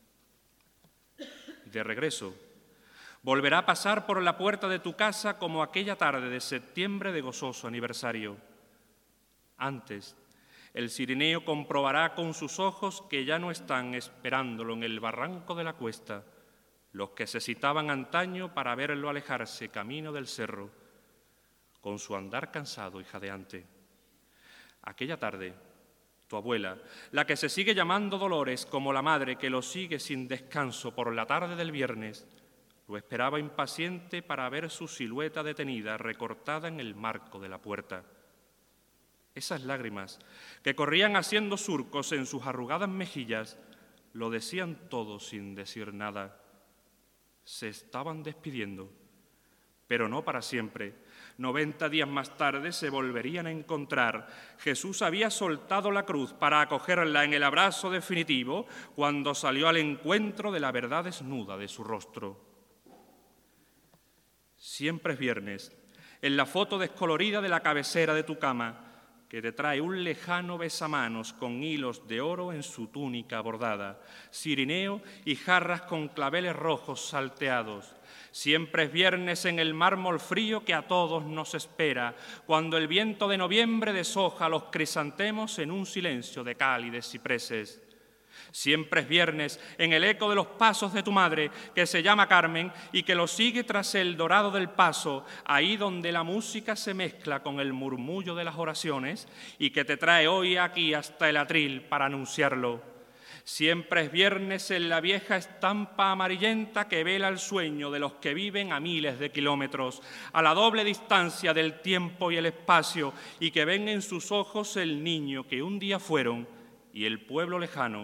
De regreso, volverá a pasar por la puerta de tu casa como aquella tarde de septiembre de gozoso aniversario. Antes, el cirineo comprobará con sus ojos que ya no están esperándolo en el barranco de la cuesta, los que se citaban antaño para verlo alejarse camino del cerro, con su andar cansado y jadeante. Aquella tarde, tu abuela, la que se sigue llamando Dolores como la madre que lo sigue sin descanso por la tarde del viernes, lo esperaba impaciente para ver su silueta detenida, recortada en el marco de la puerta. Esas lágrimas, que corrían haciendo surcos en sus arrugadas mejillas, lo decían todo sin decir nada. Se estaban despidiendo, pero no para siempre. 90 días más tarde se volverían a encontrar. Jesús había soltado la cruz para acogerla en el abrazo definitivo cuando salió al encuentro de la verdad desnuda de su rostro. Siempre es viernes, en la foto descolorida de la cabecera de tu cama, que te trae un lejano besamanos con hilos de oro en su túnica bordada, cirineo y jarras con claveles rojos salteados. Siempre es viernes en el mármol frío que a todos nos espera, cuando el viento de noviembre deshoja los crisantemos en un silencio de cálides cipreses. Siempre es viernes en el eco de los pasos de tu madre, que se llama Carmen y que lo sigue tras el dorado del paso, ahí donde la música se mezcla con el murmullo de las oraciones y que te trae hoy aquí hasta el atril para anunciarlo. Siempre es viernes en la vieja estampa amarillenta que vela el sueño de los que viven a miles de kilómetros, a la doble distancia del tiempo y el espacio, y que ven en sus ojos el niño que un día fueron y el pueblo lejano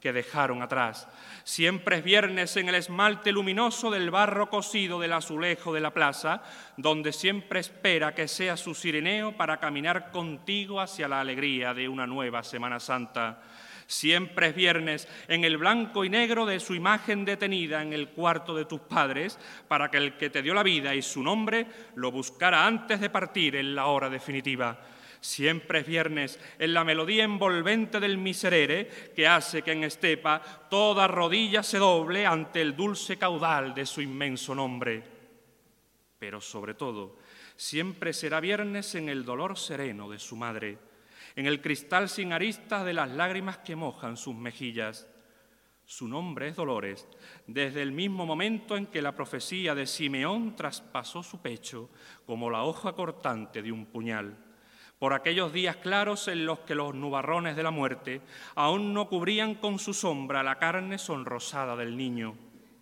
que dejaron atrás. Siempre es viernes en el esmalte luminoso del barro cocido del azulejo de la plaza, donde siempre espera que sea su sireneo para caminar contigo hacia la alegría de una nueva Semana Santa. Siempre es viernes en el blanco y negro de su imagen detenida en el cuarto de tus padres, para que el que te dio la vida y su nombre lo buscara antes de partir en la hora definitiva. Siempre es viernes en la melodía envolvente del miserere que hace que en Estepa toda rodilla se doble ante el dulce caudal de su inmenso nombre. Pero sobre todo, siempre será viernes en el dolor sereno de su madre, en el cristal sin aristas de las lágrimas que mojan sus mejillas. Su nombre es Dolores, desde el mismo momento en que la profecía de Simeón traspasó su pecho como la hoja cortante de un puñal. Por aquellos días claros en los que los nubarrones de la muerte aún no cubrían con su sombra la carne sonrosada del niño.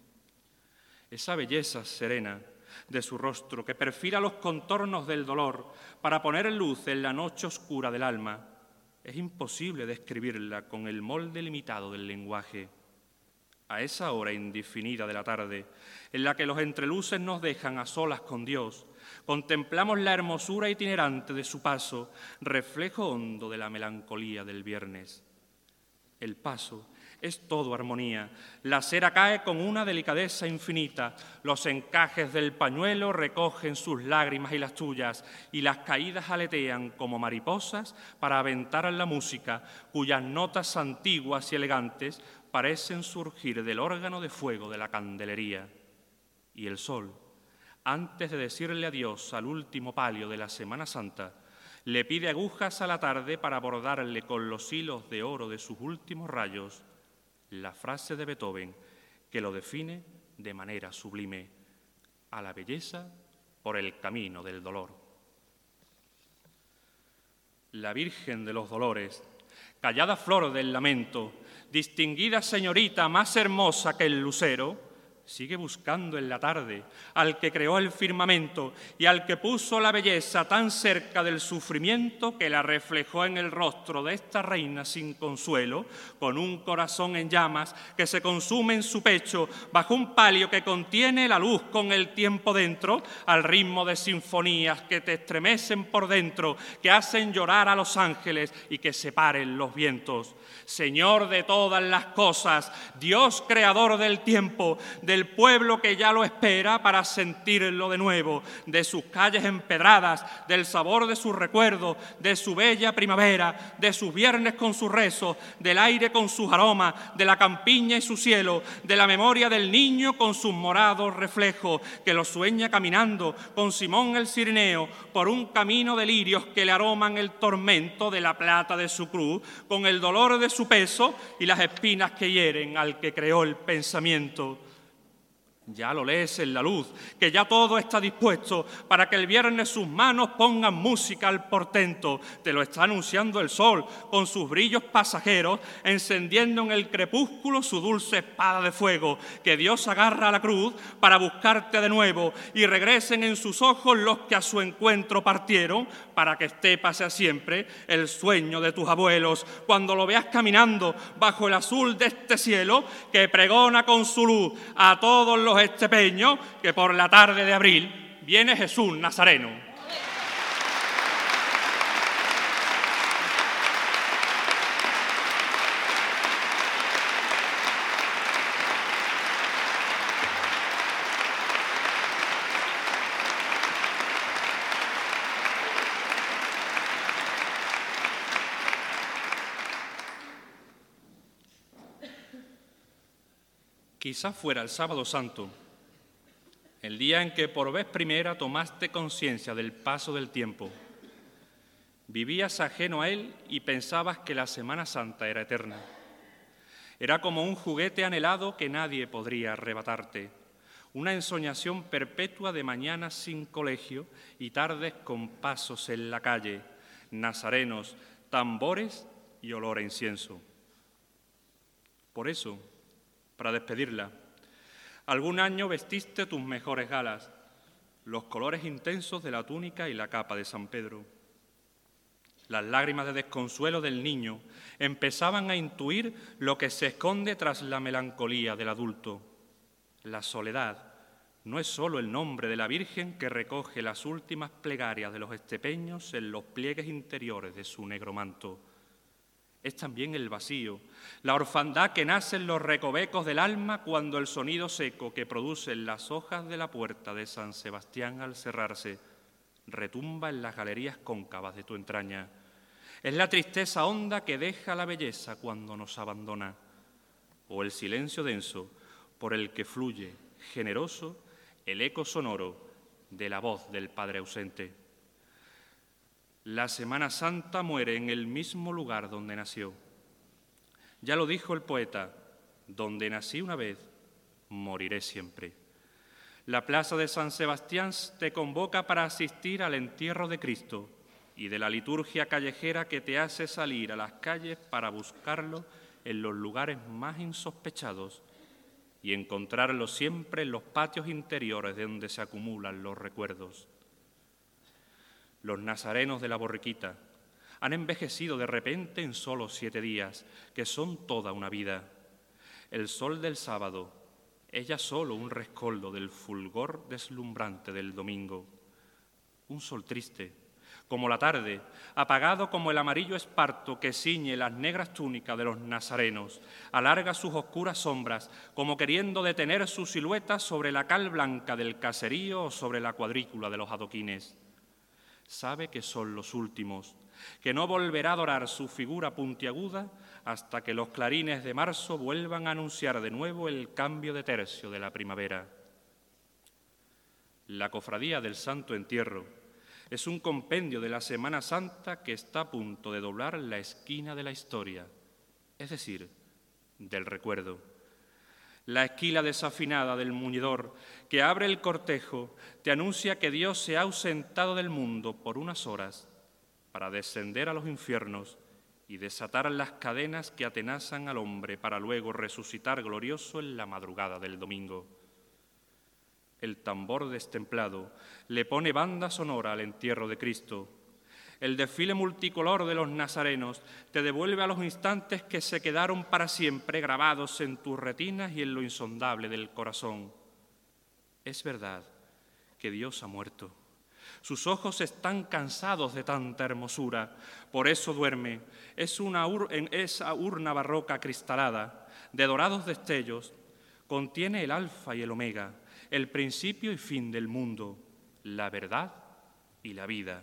Esa belleza serena de su rostro que perfila los contornos del dolor para poner luz en la noche oscura del alma, es imposible describirla con el molde limitado del lenguaje. A esa hora indefinida de la tarde, en la que los entreluces nos dejan a solas con Dios, contemplamos la hermosura itinerante de su paso, reflejo hondo de la melancolía del viernes. El paso es todo armonía, la cera cae con una delicadeza infinita, los encajes del pañuelo recogen sus lágrimas y las tuyas, y las caídas aletean como mariposas para aventar la música, cuyas notas antiguas y elegantes parecen surgir del órgano de fuego de la candelería. Y el sol, antes de decirle adiós al último palio de la Semana Santa, le pide agujas a la tarde para bordarle con los hilos de oro de sus últimos rayos la frase de Beethoven que lo define de manera sublime: a la belleza por el camino del dolor. La Virgen de los Dolores, callada flor del lamento, distinguida señorita más hermosa que el lucero, sigue buscando en la tarde al que creó el firmamento y al que puso la belleza tan cerca del sufrimiento que la reflejó en el rostro de esta reina sin consuelo, con un corazón en llamas que se consume en su pecho bajo un palio que contiene la luz con el tiempo dentro, al ritmo de sinfonías que te estremecen por dentro, que hacen llorar a los ángeles y que separen los vientos. Señor de todas las cosas, Dios creador del tiempo, del pueblo que ya lo espera para sentirlo de nuevo, de sus calles empedradas, del sabor de sus recuerdos, de su bella primavera, de sus viernes con sus rezos, del aire con sus aromas, de la campiña y su cielo, de la memoria del niño con sus morados reflejos, que lo sueña caminando con Simón el Cireneo por un camino de lirios que le aroman el tormento de la plata de su cruz, con el dolor de su peso y las espinas que hieren al que creó el pensamiento. Ya lo lees en la luz, que ya todo está dispuesto para que el viernes sus manos pongan música al portento. Te lo está anunciando el sol con sus brillos pasajeros, encendiendo en el crepúsculo su dulce espada de fuego, que Dios agarra a la cruz para buscarte de nuevo y regresen en sus ojos los que a su encuentro partieron, para que Estepa sea siempre el sueño de tus abuelos. Cuando lo veas caminando bajo el azul de este cielo, que pregona con su luz a todos los estepeños, que por la tarde de abril viene Jesús Nazareno. Quizás fuera el Sábado Santo, el día en que por vez primera tomaste conciencia del paso del tiempo. Vivías ajeno a él y pensabas que la Semana Santa era eterna. Era como un juguete anhelado que nadie podría arrebatarte, una ensoñación perpetua de mañanas sin colegio y tardes con pasos en la calle, nazarenos, tambores y olor a incienso. Por eso, para despedirla, algún año vestiste tus mejores galas, los colores intensos de la túnica y la capa de San Pedro. Las lágrimas de desconsuelo del niño empezaban a intuir lo que se esconde tras la melancolía del adulto. La soledad no es solo el nombre de la Virgen que recoge las últimas plegarias de los estepeños en los pliegues interiores de su negro manto. Es también el vacío, la orfandad que nace en los recovecos del alma cuando el sonido seco que producen las hojas de la puerta de San Sebastián al cerrarse retumba en las galerías cóncavas de tu entraña. Es la tristeza honda que deja la belleza cuando nos abandona, o el silencio denso por el que fluye, generoso, el eco sonoro de la voz del Padre ausente. La Semana Santa muere en el mismo lugar donde nació. Ya lo dijo el poeta, donde nací una vez, moriré siempre. La plaza de San Sebastián te convoca para asistir al entierro de Cristo y de la liturgia callejera que te hace salir a las calles para buscarlo en los lugares más insospechados y encontrarlo siempre en los patios interiores de donde se acumulan los recuerdos. Los nazarenos de la Borriquita han envejecido de repente en solo 7 días, que son toda una vida. El sol del sábado es ya solo un rescoldo del fulgor deslumbrante del domingo. Un sol triste, como la tarde, apagado como el amarillo esparto que ciñe las negras túnicas de los nazarenos, alarga sus oscuras sombras, como queriendo detener su silueta sobre la cal blanca del caserío o sobre la cuadrícula de los adoquines. Sabe que son los últimos, que no volverá a dorar su figura puntiaguda hasta que los clarines de marzo vuelvan a anunciar de nuevo el cambio de tercio de la primavera. La Cofradía del Santo Entierro es un compendio de la Semana Santa que está a punto de doblar la esquina de la historia, es decir, del recuerdo. La esquila desafinada del muñidor que abre el cortejo te anuncia que Dios se ha ausentado del mundo por unas horas para descender a los infiernos y desatar las cadenas que atenazan al hombre para luego resucitar glorioso en la madrugada del domingo. El tambor destemplado le pone banda sonora al entierro de Cristo. El desfile multicolor de los nazarenos te devuelve a los instantes que se quedaron para siempre grabados en tus retinas y en lo insondable del corazón. Es verdad que Dios ha muerto. Sus ojos están cansados de tanta hermosura, por eso duerme. En esa urna barroca cristalada, de dorados destellos, contiene el alfa y el omega, el principio y fin del mundo, la verdad y la vida.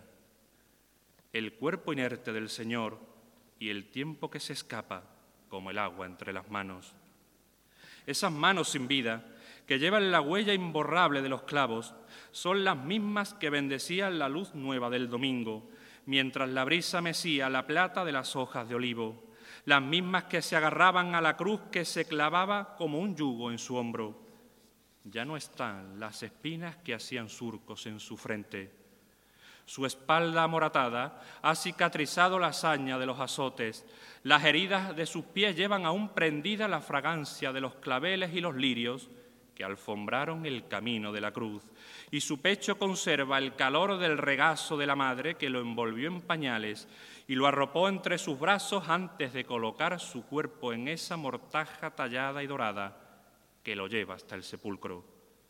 El cuerpo inerte del Señor y el tiempo que se escapa como el agua entre las manos. Esas manos sin vida, que llevan la huella imborrable de los clavos, son las mismas que bendecían la luz nueva del domingo, mientras la brisa mecía la plata de las hojas de olivo, las mismas que se agarraban a la cruz que se clavaba como un yugo en su hombro. Ya no están las espinas que hacían surcos en su frente. Su espalda amoratada ha cicatrizado la hazaña de los azotes. Las heridas de sus pies llevan aún prendida la fragancia de los claveles y los lirios que alfombraron el camino de la cruz. Y su pecho conserva el calor del regazo de la madre que lo envolvió en pañales y lo arropó entre sus brazos antes de colocar su cuerpo en esa mortaja tallada y dorada que lo lleva hasta el sepulcro.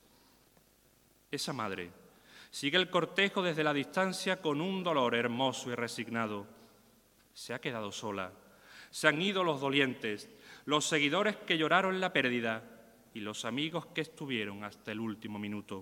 Esa madre sigue el cortejo desde la distancia con un dolor hermoso y resignado. Se ha quedado sola. Se han ido los dolientes, los seguidores que lloraron la pérdida y los amigos que estuvieron hasta el último minuto.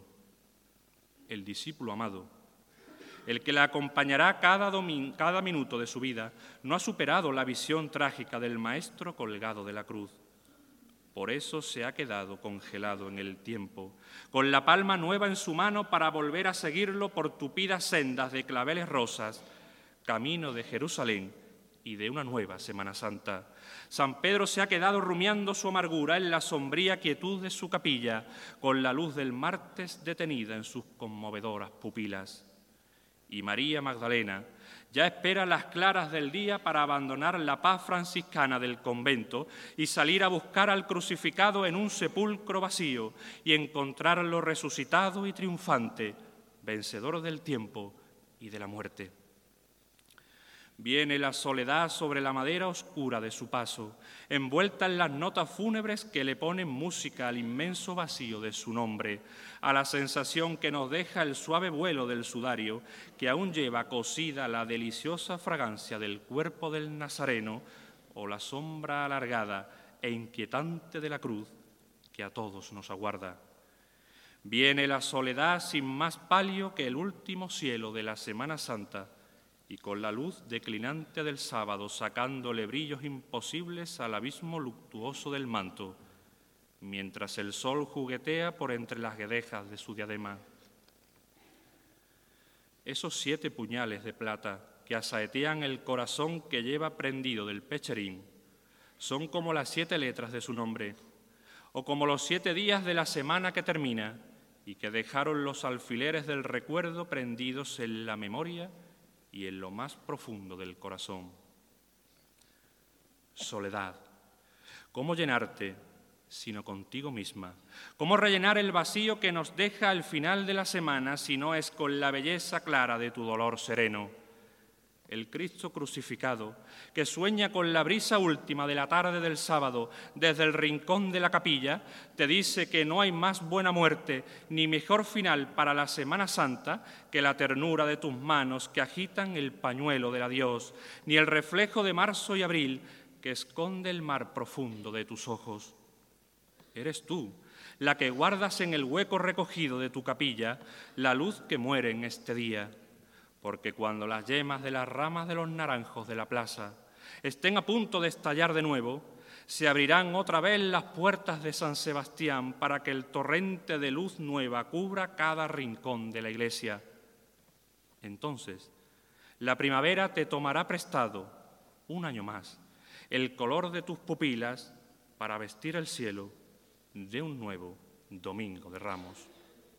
El discípulo amado, el que la acompañará cada minuto de su vida, no ha superado la visión trágica del Maestro colgado de la cruz. Por eso se ha quedado congelado en el tiempo, con la palma nueva en su mano para volver a seguirlo por tupidas sendas de claveles rosas, camino de Jerusalén y de una nueva Semana Santa. San Pedro se ha quedado rumiando su amargura en la sombría quietud de su capilla, con la luz del martes detenida en sus conmovedoras pupilas. Y María Magdalena ya espera las claras del día para abandonar la paz franciscana del convento y salir a buscar al crucificado en un sepulcro vacío y encontrarlo resucitado y triunfante, vencedor del tiempo y de la muerte. Viene la soledad sobre la madera oscura de su paso, envuelta en las notas fúnebres que le ponen música al inmenso vacío de su nombre, a la sensación que nos deja el suave vuelo del sudario, que aún lleva cosida la deliciosa fragancia del cuerpo del Nazareno, o la sombra alargada e inquietante de la cruz que a todos nos aguarda. Viene la soledad sin más palio que el último cielo de la Semana Santa, y con la luz declinante del sábado sacándole brillos imposibles al abismo luctuoso del manto, mientras el sol juguetea por entre las guedejas de su diadema. Esos 7 puñales de plata que asaetean el corazón que lleva prendido del pecherín son como las 7 letras de su nombre, o como los 7 días de la semana que termina y que dejaron los alfileres del recuerdo prendidos en la memoria y en lo más profundo del corazón. Soledad, ¿cómo llenarte sino contigo misma? ¿Cómo rellenar el vacío que nos deja al final de la semana si no es con la belleza clara de tu dolor sereno? El Cristo crucificado, que sueña con la brisa última de la tarde del sábado desde el rincón de la capilla, te dice que no hay más buena muerte ni mejor final para la Semana Santa que la ternura de tus manos que agitan el pañuelo del adiós, ni el reflejo de marzo y abril que esconde el mar profundo de tus ojos. Eres tú, la que guardas en el hueco recogido de tu capilla la luz que muere en este día, porque cuando las yemas de las ramas de los naranjos de la plaza estén a punto de estallar de nuevo, se abrirán otra vez las puertas de San Sebastián para que el torrente de luz nueva cubra cada rincón de la iglesia. Entonces, la primavera te tomará prestado, un año más, el color de tus pupilas para vestir el cielo de un nuevo Domingo de Ramos.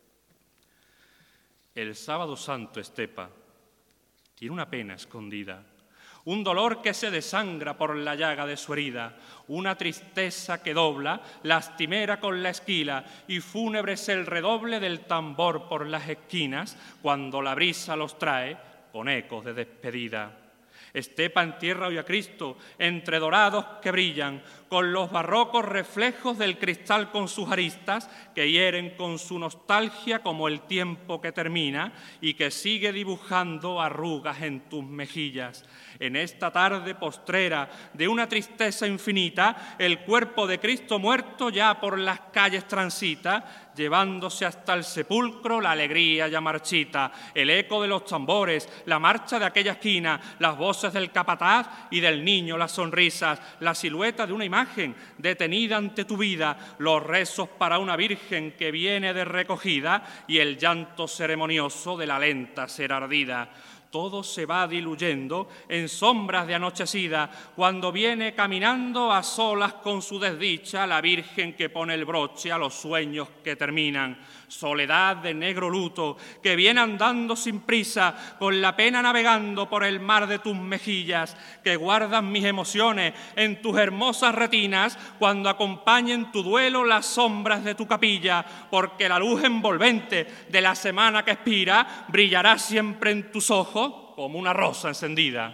El sábado santo Estepa tiene una pena escondida, un dolor que se desangra por la llaga de su herida, una tristeza que dobla, lastimera con la esquila, y fúnebre es el redoble del tambor por las esquinas cuando la brisa los trae con ecos de despedida. Estepa entierra hoy a Cristo entre dorados que brillan, con los barrocos reflejos del cristal con sus aristas, que hieren con su nostalgia como el tiempo que termina y que sigue dibujando arrugas en tus mejillas. En esta tarde postrera de una tristeza infinita, el cuerpo de Cristo muerto ya por las calles transita, llevándose hasta el sepulcro la alegría ya marchita, el eco de los tambores, la marcha de aquella esquina, las voces del capataz y del niño, las sonrisas, la silueta de una imagen detenida ante tu vida, los rezos para una virgen que viene de recogida y el llanto ceremonioso de la lenta ser ardida. Todo se va diluyendo en sombras de anochecida cuando viene caminando a solas con su desdicha la Virgen que pone el broche a los sueños que terminan. Soledad de negro luto que viene andando sin prisa con la pena navegando por el mar de tus mejillas, que guardan mis emociones en tus hermosas retinas cuando acompañen tu duelo las sombras de tu capilla, porque la luz envolvente de la semana que expira brillará siempre en tus ojos como una rosa encendida.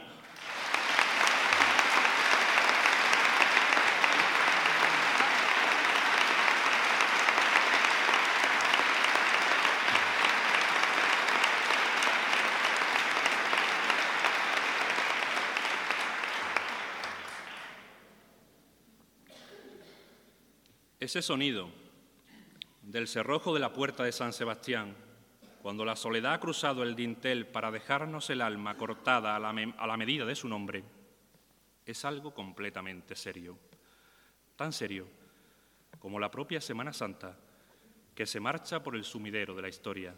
Ese sonido del cerrojo de la puerta de San Sebastián, cuando la soledad ha cruzado el dintel para dejarnos el alma cortada a la medida de su nombre, es algo completamente serio. Tan serio como la propia Semana Santa, que se marcha por el sumidero de la historia.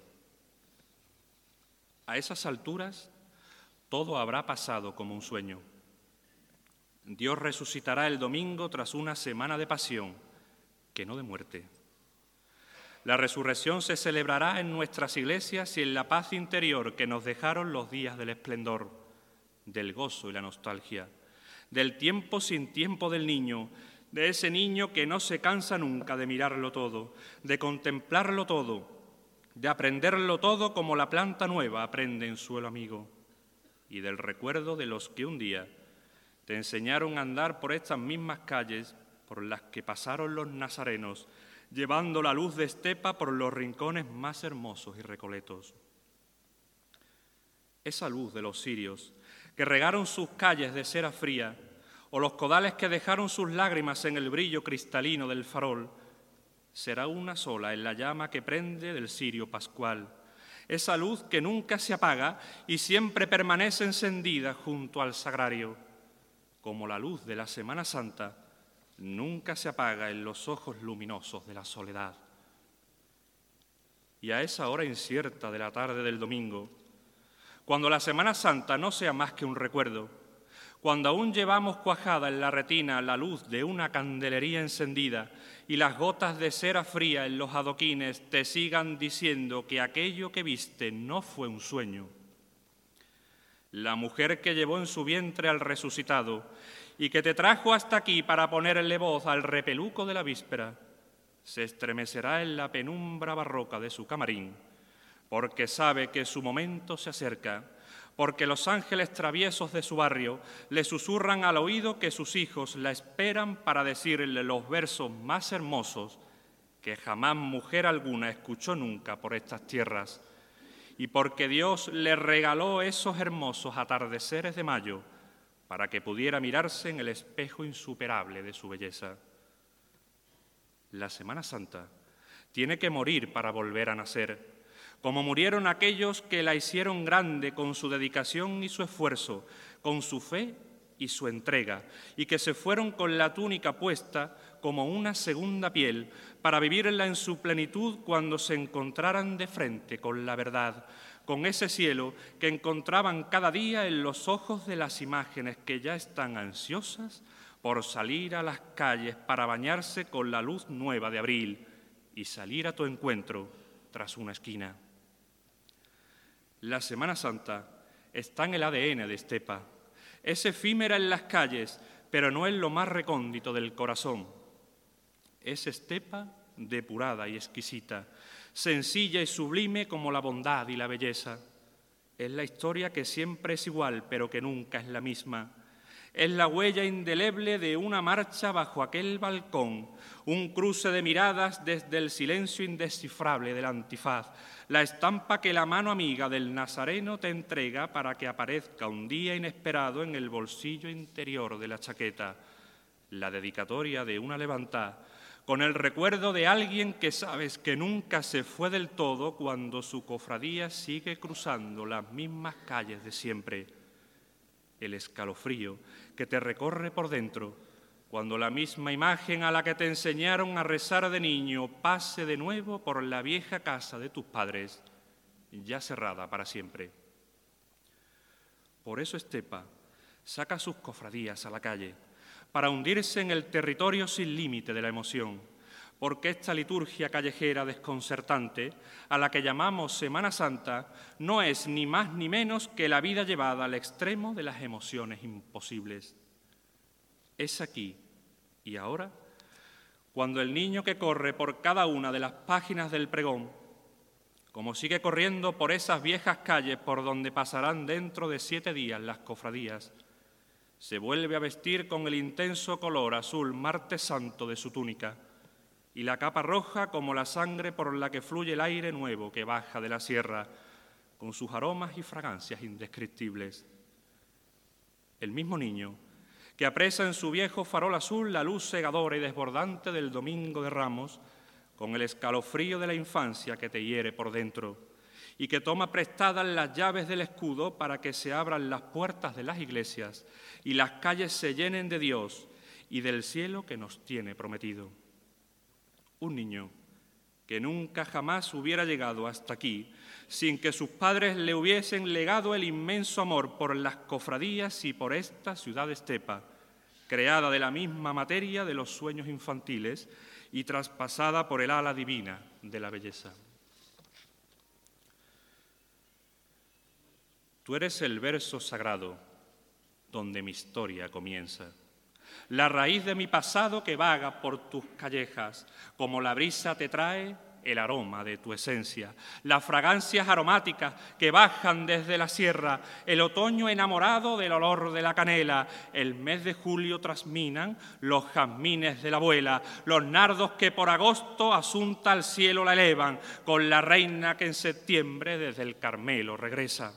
A esas alturas, todo habrá pasado como un sueño. Dios resucitará el domingo tras una semana de pasión, que no de muerte. La resurrección se celebrará en nuestras iglesias y en la paz interior que nos dejaron los días del esplendor, del gozo y la nostalgia, del tiempo sin tiempo del niño, de ese niño que no se cansa nunca de mirarlo todo, de contemplarlo todo, de aprenderlo todo como la planta nueva aprende en suelo amigo. y del recuerdo de los que un día te enseñaron a andar por estas mismas calles por las que pasaron los nazarenos, llevando la luz de Estepa por los rincones más hermosos y recoletos. Esa luz de los cirios que regaron sus calles de cera fría, o los codales que dejaron sus lágrimas en el brillo cristalino del farol, será una sola en la llama que prende del cirio pascual, esa luz que nunca se apaga y siempre permanece encendida junto al sagrario, como la luz de la Semana Santa nunca se apaga en los ojos luminosos de la soledad. Y a esa hora incierta de la tarde del domingo, cuando la Semana Santa no sea más que un recuerdo, cuando aún llevamos cuajada en la retina la luz de una candelería encendida y las gotas de cera fría en los adoquines te sigan diciendo que aquello que viste no fue un sueño, la mujer que llevó en su vientre al resucitado y que te trajo hasta aquí para ponerle voz al repeluco de la víspera, se estremecerá en la penumbra barroca de su camarín, porque sabe que su momento se acerca, porque los ángeles traviesos de su barrio le susurran al oído que sus hijos la esperan para decirle los versos más hermosos que jamás mujer alguna escuchó nunca por estas tierras, y porque Dios le regaló esos hermosos atardeceres de mayo para que pudiera mirarse en el espejo insuperable de su belleza. La Semana Santa tiene que morir para volver a nacer, como murieron aquellos que la hicieron grande con su dedicación y su esfuerzo, con su fe y su entrega, y que se fueron con la túnica puesta como una segunda piel para vivirla en su plenitud cuando se encontraran de frente con la verdad, con ese cielo que encontraban cada día en los ojos de las imágenes que ya están ansiosas por salir a las calles para bañarse con la luz nueva de abril y salir a tu encuentro tras una esquina. La Semana Santa está en el ADN de Estepa. Es efímera en las calles, pero no en lo más recóndito del corazón. Es Estepa depurada y exquisita, sencilla y sublime como la bondad y la belleza. Es la historia que siempre es igual, pero que nunca es la misma. Es la huella indeleble de una marcha bajo aquel balcón, un cruce de miradas desde el silencio indescifrable del antifaz, la estampa que la mano amiga del nazareno te entrega para que aparezca un día inesperado en el bolsillo interior de la chaqueta, la dedicatoria de una levantada, con el recuerdo de alguien que sabes que nunca se fue del todo cuando su cofradía sigue cruzando las mismas calles de siempre. El escalofrío que te recorre por dentro cuando la misma imagen a la que te enseñaron a rezar de niño pase de nuevo por la vieja casa de tus padres, ya cerrada para siempre. Por eso Estepa saca sus cofradías a la calle, para hundirse en el territorio sin límite de la emoción, porque esta liturgia callejera desconcertante, a la que llamamos Semana Santa, no es ni más ni menos que la vida llevada al extremo de las emociones imposibles. Es aquí y ahora cuando el niño que corre por cada una de las páginas del pregón, como sigue corriendo por esas viejas calles por donde pasarán dentro de 7 días las cofradías, se vuelve a vestir con el intenso color azul martes santo de su túnica y la capa roja como la sangre por la que fluye el aire nuevo que baja de la sierra, con sus aromas y fragancias indescriptibles. El mismo niño que apresa en su viejo farol azul la luz cegadora y desbordante del Domingo de Ramos, con el escalofrío de la infancia que te hiere por dentro, y que toma prestadas las llaves del escudo para que se abran las puertas de las iglesias y las calles se llenen de Dios y del cielo que nos tiene prometido. Un niño que nunca jamás hubiera llegado hasta aquí sin que sus padres le hubiesen legado el inmenso amor por las cofradías y por esta ciudad Estepa, creada de la misma materia de los sueños infantiles y traspasada por el ala divina de la belleza. Tú eres el verso sagrado donde mi historia comienza, la raíz de mi pasado que vaga por tus callejas, como la brisa te trae el aroma de tu esencia, las fragancias aromáticas que bajan desde la sierra, el otoño enamorado del olor de la canela, el mes de julio trasminan los jazmines de la abuela, los nardos que por agosto asunta al cielo la elevan, con la reina que en septiembre desde el Carmelo regresa.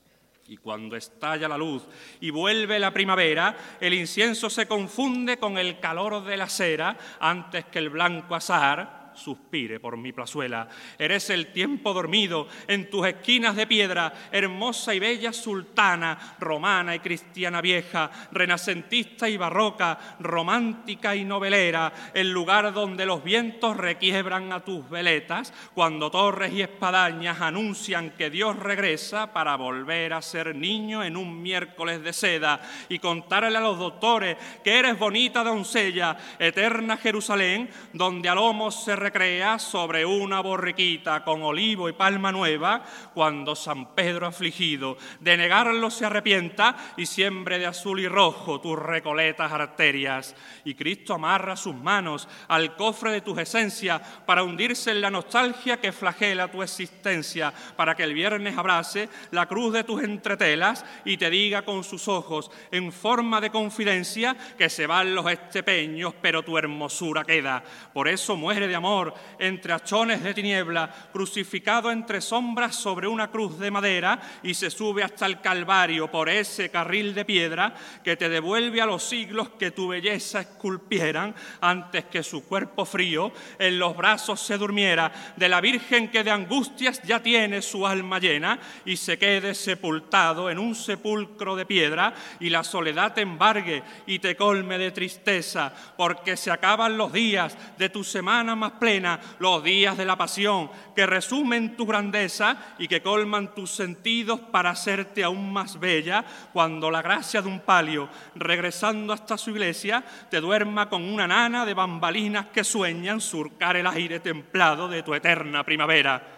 Y cuando estalla la luz y vuelve la primavera, el incienso se confunde con el calor de la cera antes que el blanco azahar suspire por mi plazuela. Eres el tiempo dormido en tus esquinas de piedra, hermosa y bella sultana, romana y cristiana vieja, renacentista y barroca, romántica y novelera, el lugar donde los vientos requiebran a tus veletas, cuando torres y espadañas anuncian que Dios regresa para volver a ser niño en un miércoles de seda y contarle a los doctores que eres bonita doncella, eterna Jerusalén, donde a lomos se recrea sobre una borriquita con olivo y palma nueva, cuando San Pedro afligido de negarlo se arrepienta y siembre de azul y rojo tus recoletas arterias. Y Cristo amarra sus manos al cofre de tus esencias para hundirse en la nostalgia que flagela tu existencia, para que el viernes abrace la cruz de tus entretelas y te diga con sus ojos en forma de confidencia que se van los estepeños pero tu hermosura queda. Por eso muere de amor entre hachones de tiniebla, crucificado entre sombras sobre una cruz de madera, y se sube hasta el Calvario por ese carril de piedra que te devuelve a los siglos que tu belleza esculpieran antes que su cuerpo frío en los brazos se durmiera de la Virgen que de angustias ya tiene su alma llena y se quede sepultado en un sepulcro de piedra y la soledad te embargue y te colme de tristeza porque se acaban los días de tu semana más plena, los días de la pasión que resumen tu grandeza y que colman tus sentidos para hacerte aún más bella, cuando la gracia de un palio, regresando hasta su iglesia, te duerma con una nana de bambalinas que sueñan surcar el aire templado de tu eterna primavera.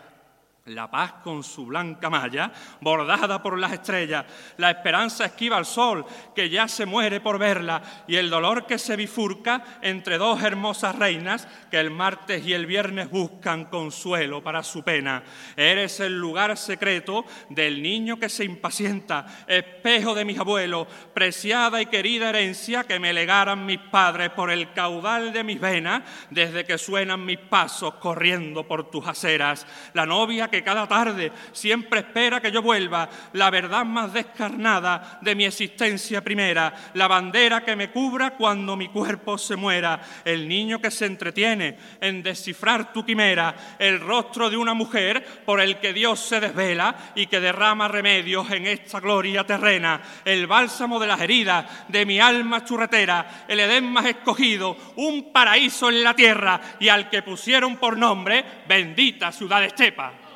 La paz con su blanca malla, bordada por las estrellas, la esperanza esquiva al sol, que ya se muere por verla, y el dolor que se bifurca entre dos hermosas reinas, que el martes y el viernes buscan consuelo para su pena. Eres el lugar secreto del niño que se impacienta, espejo de mis abuelos, preciada y querida herencia que me legaran mis padres por el caudal de mis venas, desde que suenan mis pasos corriendo por tus aceras. La novia que cada tarde siempre espera que yo vuelva, la verdad más descarnada de mi existencia primera, la bandera que me cubra cuando mi cuerpo se muera, el niño que se entretiene en descifrar tu quimera, el rostro de una mujer por el que Dios se desvela y que derrama remedios en esta gloria terrena, el bálsamo de las heridas de mi alma churretera, el Edén más escogido, un paraíso en la tierra y al que pusieron por nombre bendita ciudad estepa.